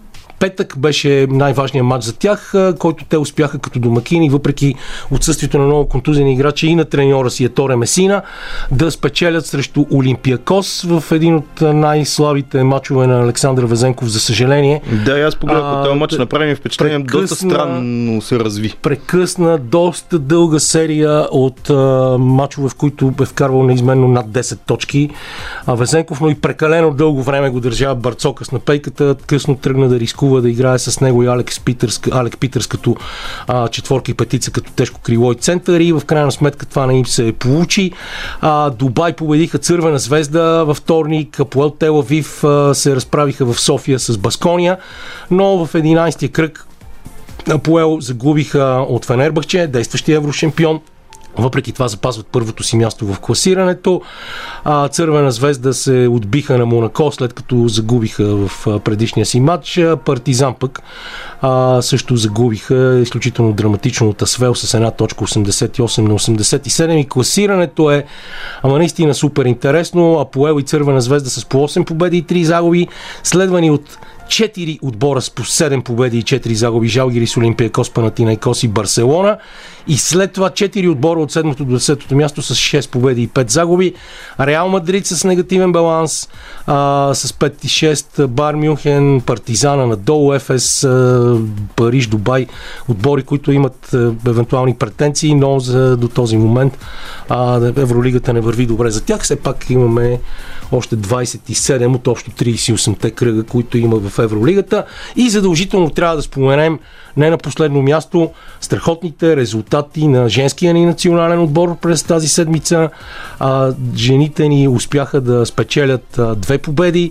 петък беше най-важният матч за тях, който те успяха като домакини, въпреки отсъствието на много контузени играчи и на треньора си Еторе Месина, да спечелят срещу Олимпиакос в един от най-слабите матчове на Александър Везенков, за съжаление. Да, аз погледах от този матч, направи ми впечатление, доста странно се разви. Прекъсна доста дълга серия от матчове, в които е вкарвал неизменно над 10 точки. Везенков, но и прекалено дълго време го държава Барцокас на пейката, късно тръгна да рискува да играе с него и Алек Питърс като четворка и петица, като тежко крило и център, и в крайна сметка това не им се получи. Дубай победиха Цървена звезда във вторник, Апоел Тел Авив се разправиха в София с Баскония, но в 11-тия кръг Апоел загубиха от Фенербахче, действащия еврошампион. Въпреки това запазват първото си място в класирането. Цървена звезда се отбиха на Монако, след като загубиха в предишния си матч. Партизан пък също загубиха изключително драматично от Асвел с една точка 88-87, и класирането е наистина супер интересно. Апоел и Цървена звезда с по 8 победи и 3 загуби, следвани от 4 отбора с по 7 победи и 4 загуби: Жалгирис, Олимпиакос, Панатинайкос и Барселона. И след това 4 отбора от 7 до 10 място с 6 победи и 5 загуби. Реал Мадрид с негативен баланс с 5 и 6, Бар Мюнхен, Партизана надолу, Ефес, Париж, Дубай, отбори, които имат евентуални претенции, но до този момент Евролигата не върви добре за тях. Все пак имаме още 27 от общо 38-те кръга, които има в Евролигата, и задължително трябва да споменем не на последно място страхотните резултати на женския ни национален отбор през тази седмица. Жените ни успяха да спечелят 2 победи,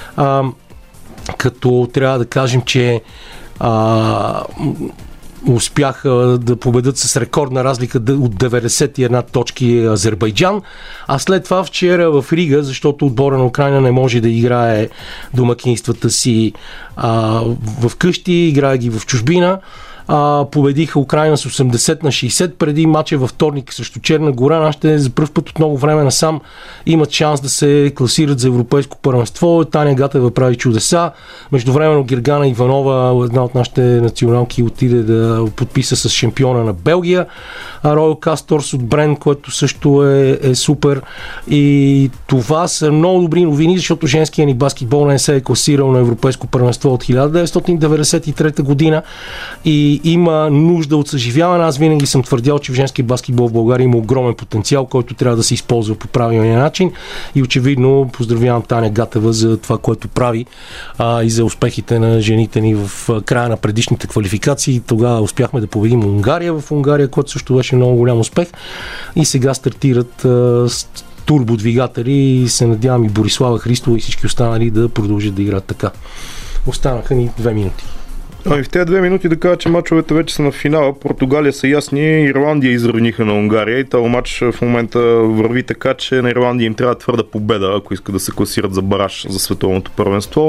като трябва да кажем, че успяха да победят с рекордна разлика от 91 точки Азербайджан, а след това вчера в Рига, защото отбора на Украйна не може да играе домакинствата си в къщи, играе ги в чужбина, победиха Украйна с 80-60 преди матча във вторник срещу Черна гора. Нашите за пръв път от много време насам имат шанс да се класират за европейско първенство. Таня Гатева прави чудеса. Междувременно Гергана Иванова, една от нашите националки, отиде да подписа с шампиона на Белгия, Роял Касторс от Брен, което също е супер. И това са много добри новини, защото женския ни баскетбол не се е класирал на европейско първенство от 1993 година и има нужда от съживяване. Аз винаги съм твърдял, че в женски баскетбол в България има огромен потенциал, който трябва да се използва по правилния начин, и очевидно поздравявам Таня Гатева за това, което прави и за успехите на жените ни в края на предишните квалификации. Тогава успяхме да победим Унгария в Унгария, което също беше много голям успех, и сега стартират с турбодвигатели и се надявам и Борислава Христова и всички останали да продължат да играят така. Останаха ни 2 минути. В тези 2 минути да кажа, че мачовете вече са на финала. Португалия са ясни, Ирландия изравниха на Унгария, и този матч в момента върви така, че на Ирландия им трябва твърда победа, ако искат да се класират за бараж за световното първенство.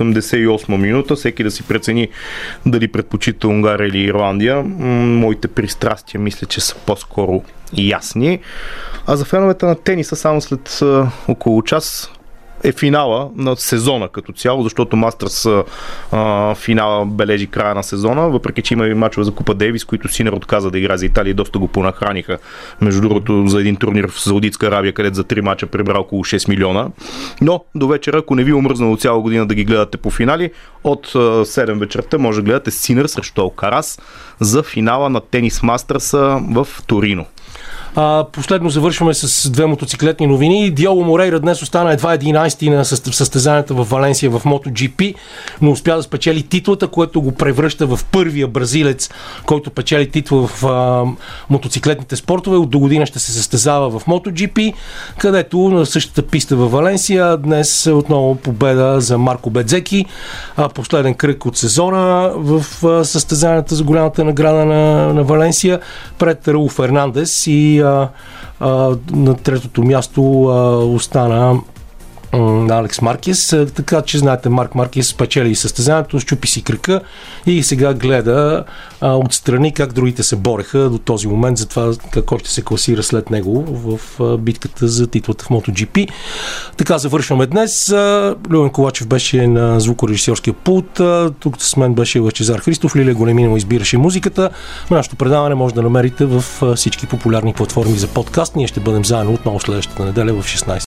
88 минута, всеки да си прецени дали предпочита Унгария или Ирландия. Моите пристрастия мисля, че са по-скоро ясни. А за феновете на тениса само след около час е финала на сезона като цяло, защото Мастерс финала бележи края на сезона, въпреки че има и мачове за Купа Дейвис, които Синер отказа да играе за Италия и доста го понахраниха. Между другото, за един турнир в Саудитска Арабия, където за 3 мача прибра около 6 милиона. Но до вечера, ако не ви омръзнало цяла година да ги гледате по финали, от 7 вечерта може да гледате Синер срещу Алкарас за финала на тенис Мастерса в Торино. Последно завършваме с 2 мотоциклетни новини. Диого Морейра днес остана едва 11-ти на състезанията в Валенсия в MotoGP, но успя да спечели титлата, което го превръща в първия бразилец, който печели титла в мотоциклетните спортове. От до година ще се състезава в MotoGP, където на същата писта във Валенсия днес отново победа за Марко Бедзеки. Последен кръг от сезона в състезанията за голямата награда на Валенсия пред Раул Фернандес, и на третото място остана на Алекс Маркес. Така че, знаете, Марк Маркес спечели състезанието, щупи си кръка и сега гледа отстрани как другите се бореха до този момент за това какво ще се класира след него в битката за титлата в MotoGP. Така завършваме днес. Любен Ковачев беше на звукорежисьорския пулт. Тук с мен беше Лъчезар Христов. Лилия Големинова избираше музиката. Нашето предаване може да намерите в всички популярни платформи за подкаст. Ние ще бъдем заедно отново следващата неделя в 16.